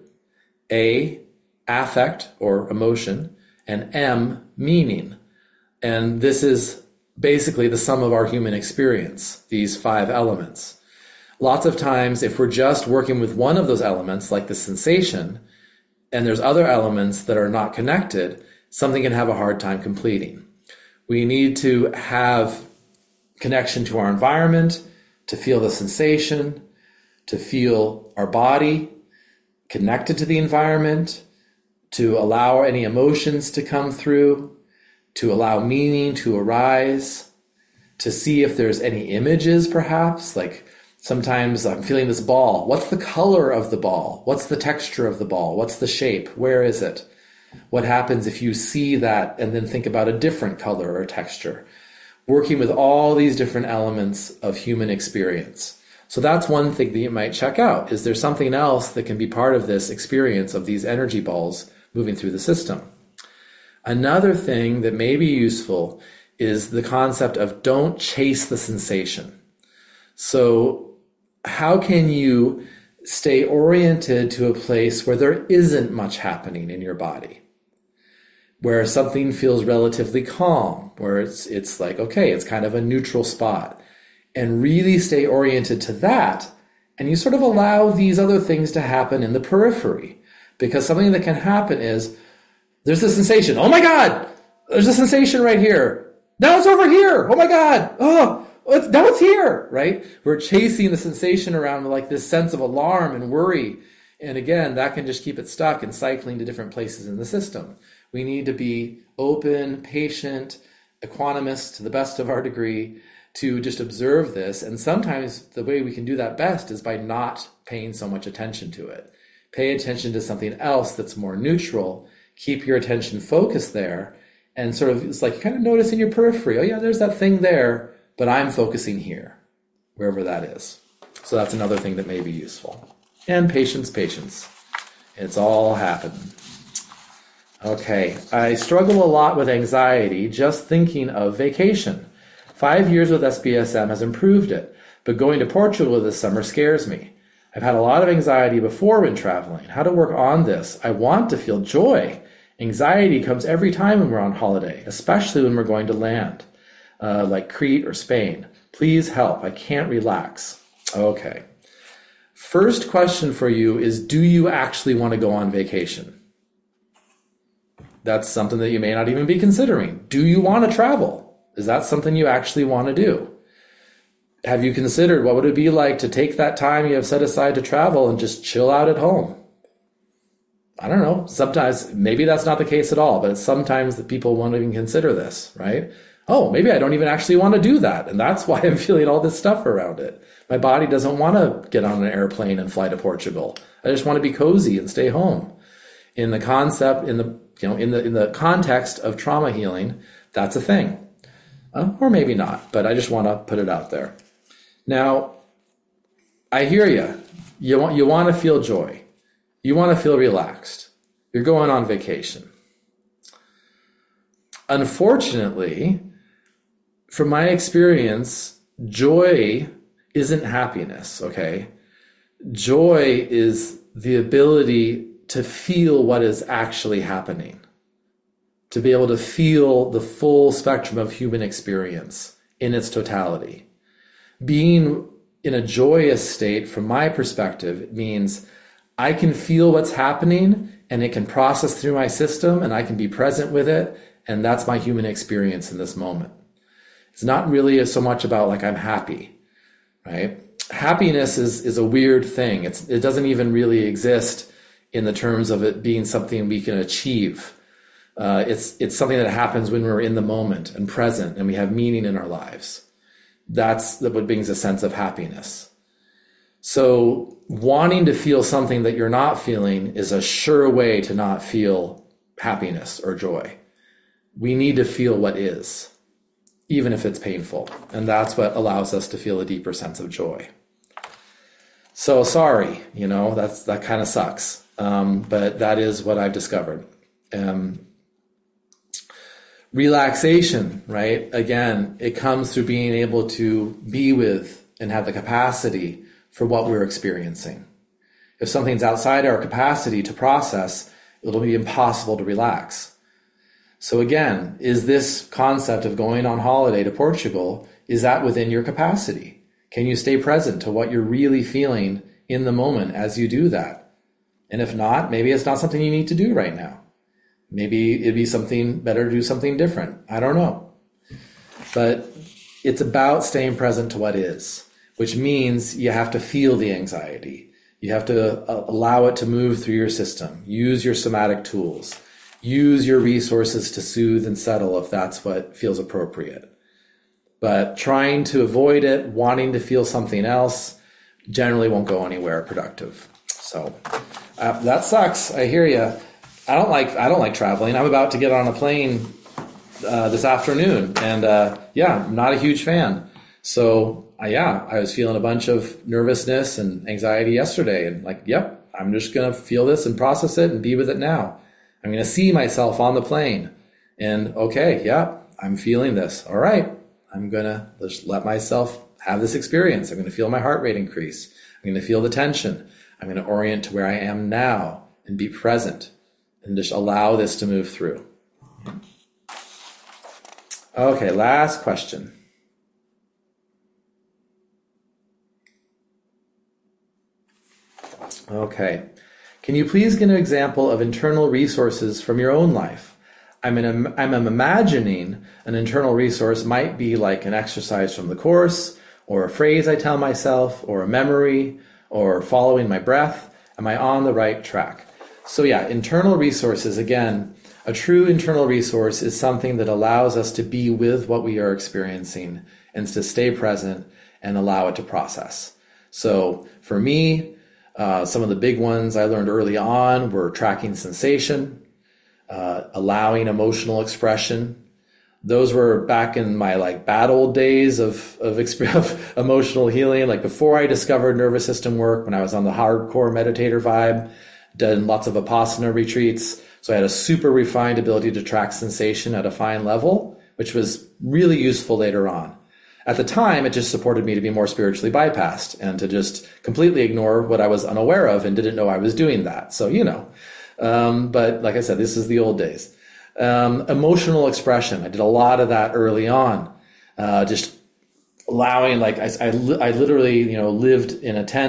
A, affect or emotion, and M, meaning. And this is basically the sum of our human experience, these five elements. Lots of times, if we're just working with one of those elements, like the sensation, and there's other elements that are not connected, something can have a hard time completing. We need to have connection to our environment, to feel the sensation, to feel our body connected to the environment, to allow any emotions to come through, to allow meaning to arise, to see if there's any images perhaps, like sometimes I'm feeling this ball. What's the color of the ball? What's the texture of the ball? What's the shape? Where is it? What happens if you see that and then think about a different color or texture? Working with all these different elements of human experience. So that's one thing that you might check out. Is there something else that can be part of this experience of these energy balls moving through the system? Another thing that may be useful is the concept of don't chase the sensation. So how can you stay oriented to a place where there isn't much happening in your body? Where something feels relatively calm, where it's it's like, okay, it's kind of a neutral spot, and really stay oriented to that, and you sort of allow these other things to happen in the periphery, because something that can happen is, there's a sensation, oh my God, there's a sensation right here, now it's over here, oh my God, oh, it's, now it's here, right? We're chasing the sensation around with like this sense of alarm and worry, and again, that can just keep it stuck and cycling to different places in the system. We need to be open, patient, equanimous to the best of our degree to just observe this. And sometimes the way we can do that best is by not paying so much attention to it. Pay attention to something else that's more neutral. Keep your attention focused there. And sort of, it's like you kind of notice in your periphery, oh yeah, there's that thing there, but I'm focusing here, wherever that is. So that's another thing that may be useful. And patience, patience. It's all happening. Okay, I struggle a lot with anxiety just thinking of vacation. Five years with S B S M has improved it, but going to Portugal this summer scares me. I've had a lot of anxiety before when traveling. How to work on this? I want to feel joy. Anxiety comes every time when we're on holiday, especially when we're going to land, uh, like Crete or Spain. Please help. I can't relax. Okay. first question for you is, do you actually want to go on vacation? That's something that you may not even be considering. Do you want to travel? Is that something you actually want to do? Have you considered what would it be like to take that time you have set aside to travel and just chill out at home? I don't know. Sometimes, maybe that's not the case at all, but sometimes the people won't even consider this, right? Oh, maybe I don't even actually want to do that. And that's why I'm feeling all this stuff around it. My body doesn't want to get on an airplane and fly to Portugal. I just want to be cozy and stay home. In the concept, in the, you know, in the, in the context of trauma healing, that's a thing. Uh, or maybe not, but I just want to put it out there. Now, I hear you. You want, you want to feel joy. You want to feel relaxed. You're going on vacation. Unfortunately, from my experience, joy isn't happiness, okay? Joy is the ability to feel what is actually happening, to be able to feel the full spectrum of human experience in its totality. Being in a joyous state, from my perspective, means I can feel what's happening and it can process through my system and I can be present with it. And that's my human experience in this moment. It's not really so much about like I'm happy, right? Happiness is, is a weird thing. It's, it doesn't even really exist in the terms of it being something we can achieve. Uh, it's, it's something that happens when we're in the moment and present and we have meaning in our lives. That's what brings a sense of happiness. So wanting to feel something that you're not feeling is a sure way to not feel happiness or joy. We need to feel what is, even if it's painful. And that's what allows us to feel a deeper sense of joy. So sorry, you know, that's, that kind of sucks. Um, but that is what I've discovered. Um, relaxation, right? Again, it comes through being able to be with and have the capacity for what we're experiencing. If something's outside our capacity to process, it'll be impossible to relax. So again, is this concept of going on holiday to Portugal, is that within your capacity? Can you stay present to what you're really feeling in the moment as you do that? And if not, maybe it's not something you need to do right now. Maybe it'd be something better to do something different. I don't know. But it's about staying present to what is, which means you have to feel the anxiety. You have to allow it to move through your system. Use your somatic tools. Use your resources to soothe and settle if that's what feels appropriate. But trying to avoid it, wanting to feel something else, generally won't go anywhere productive. So uh, that sucks. I hear you. I don't like I don't like traveling. I'm about to get on a plane uh, this afternoon, and uh, yeah, I'm not a huge fan. So uh, yeah, I was feeling a bunch of nervousness and anxiety yesterday, and like, yep, I'm just gonna feel this and process it and be with it now. I'm gonna see myself on the plane, and okay, yeah, I'm feeling this. All right, I'm gonna just let myself have this experience. I'm gonna feel my heart rate increase. I'm gonna feel the tension. I'm gonna orient to where I am now and be present. And just allow this to move through. Okay, last question. Okay. Can you please give an example of internal resources from your own life? I'm, in, I'm imagining an internal resource might be like an exercise from the course, or a phrase I tell myself, or a memory, or following my breath. Am I on the right track? So yeah, internal resources, again, a true internal resource is something that allows us to be with what we are experiencing and to stay present and allow it to process. So for me, uh, some of the big ones I learned early on were tracking sensation, uh, allowing emotional expression. Those were back in my like bad old days of, of, exp- of emotional healing, like before I discovered nervous system work, when I was on the hardcore meditator vibe. Done lots of Vipassana retreats. So I had a super refined ability to track sensation at a fine level, which was really useful later on. At the time, it just supported me to be more spiritually bypassed and to just completely ignore what I was unaware of and didn't know I was doing that. So, you know, um, but like I said, this is the old days. Um, emotional expression. I did a lot of that early on. Uh, just allowing, like I, I, I literally, you know, lived in a tent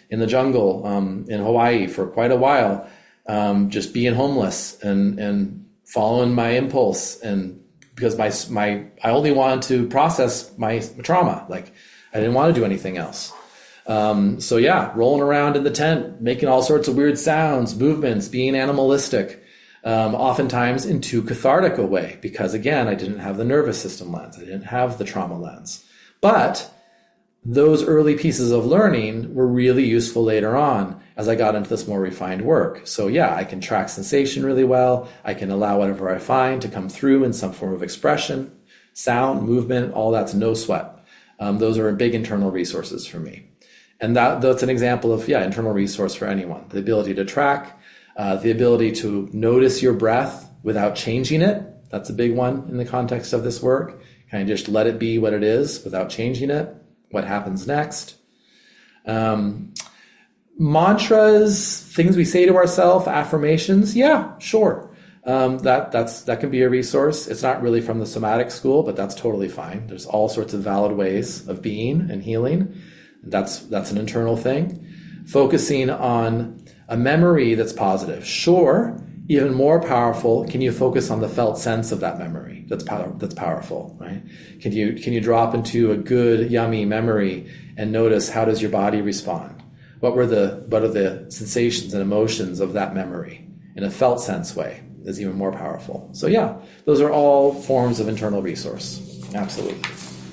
in the jungle um, in Hawaii for quite a while, um, just being homeless and and following my impulse, and because my my I only wanted to process my trauma, like I didn't want to do anything else. Um, so yeah, rolling around in the tent, making all sorts of weird sounds, movements, being animalistic, um, oftentimes in too cathartic a way, because again, I didn't have the nervous system lens. I didn't have the trauma lens. But those early pieces of learning were really useful later on as I got into this more refined work. So yeah, I can track sensation really well. I can allow whatever I find to come through in some form of expression, sound, movement, all that's no sweat. Um, those are big internal resources for me. And that that's an example of, yeah, internal resource for anyone. The ability to track, uh, the ability to notice your breath without changing it. That's a big one in the context of this work. Kind of just let it be what it is without changing it. What happens next? Um, mantras, things we say to ourselves, affirmations. Yeah, sure. Um, that that's that can be a resource. It's not really from the somatic school, but that's totally fine. There's all sorts of valid ways of being and healing. That's that's an internal thing. Focusing on a memory that's positive. Sure, even more powerful, can you focus on the felt sense of that memory? That's power, that's powerful, right? Can you can you drop into a good, yummy memory and notice how does your body respond? What were the what are the sensations and emotions of that memory in a felt sense way is even more powerful. So yeah, those are all forms of internal resource. Absolutely.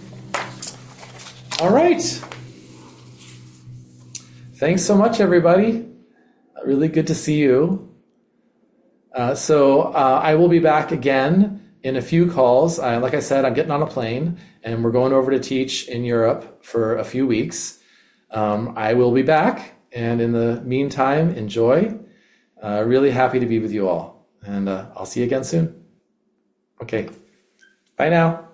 All right. Thanks so much, everybody. Really good to see you. Uh, so uh, I will be back again in a few calls. Uh, like I said, I'm getting on a plane, and we're going over to teach in Europe for a few weeks. Um, I will be back, and in the meantime, enjoy. Uh, really happy to be with you all, and uh, I'll see you again soon. Okay, bye now.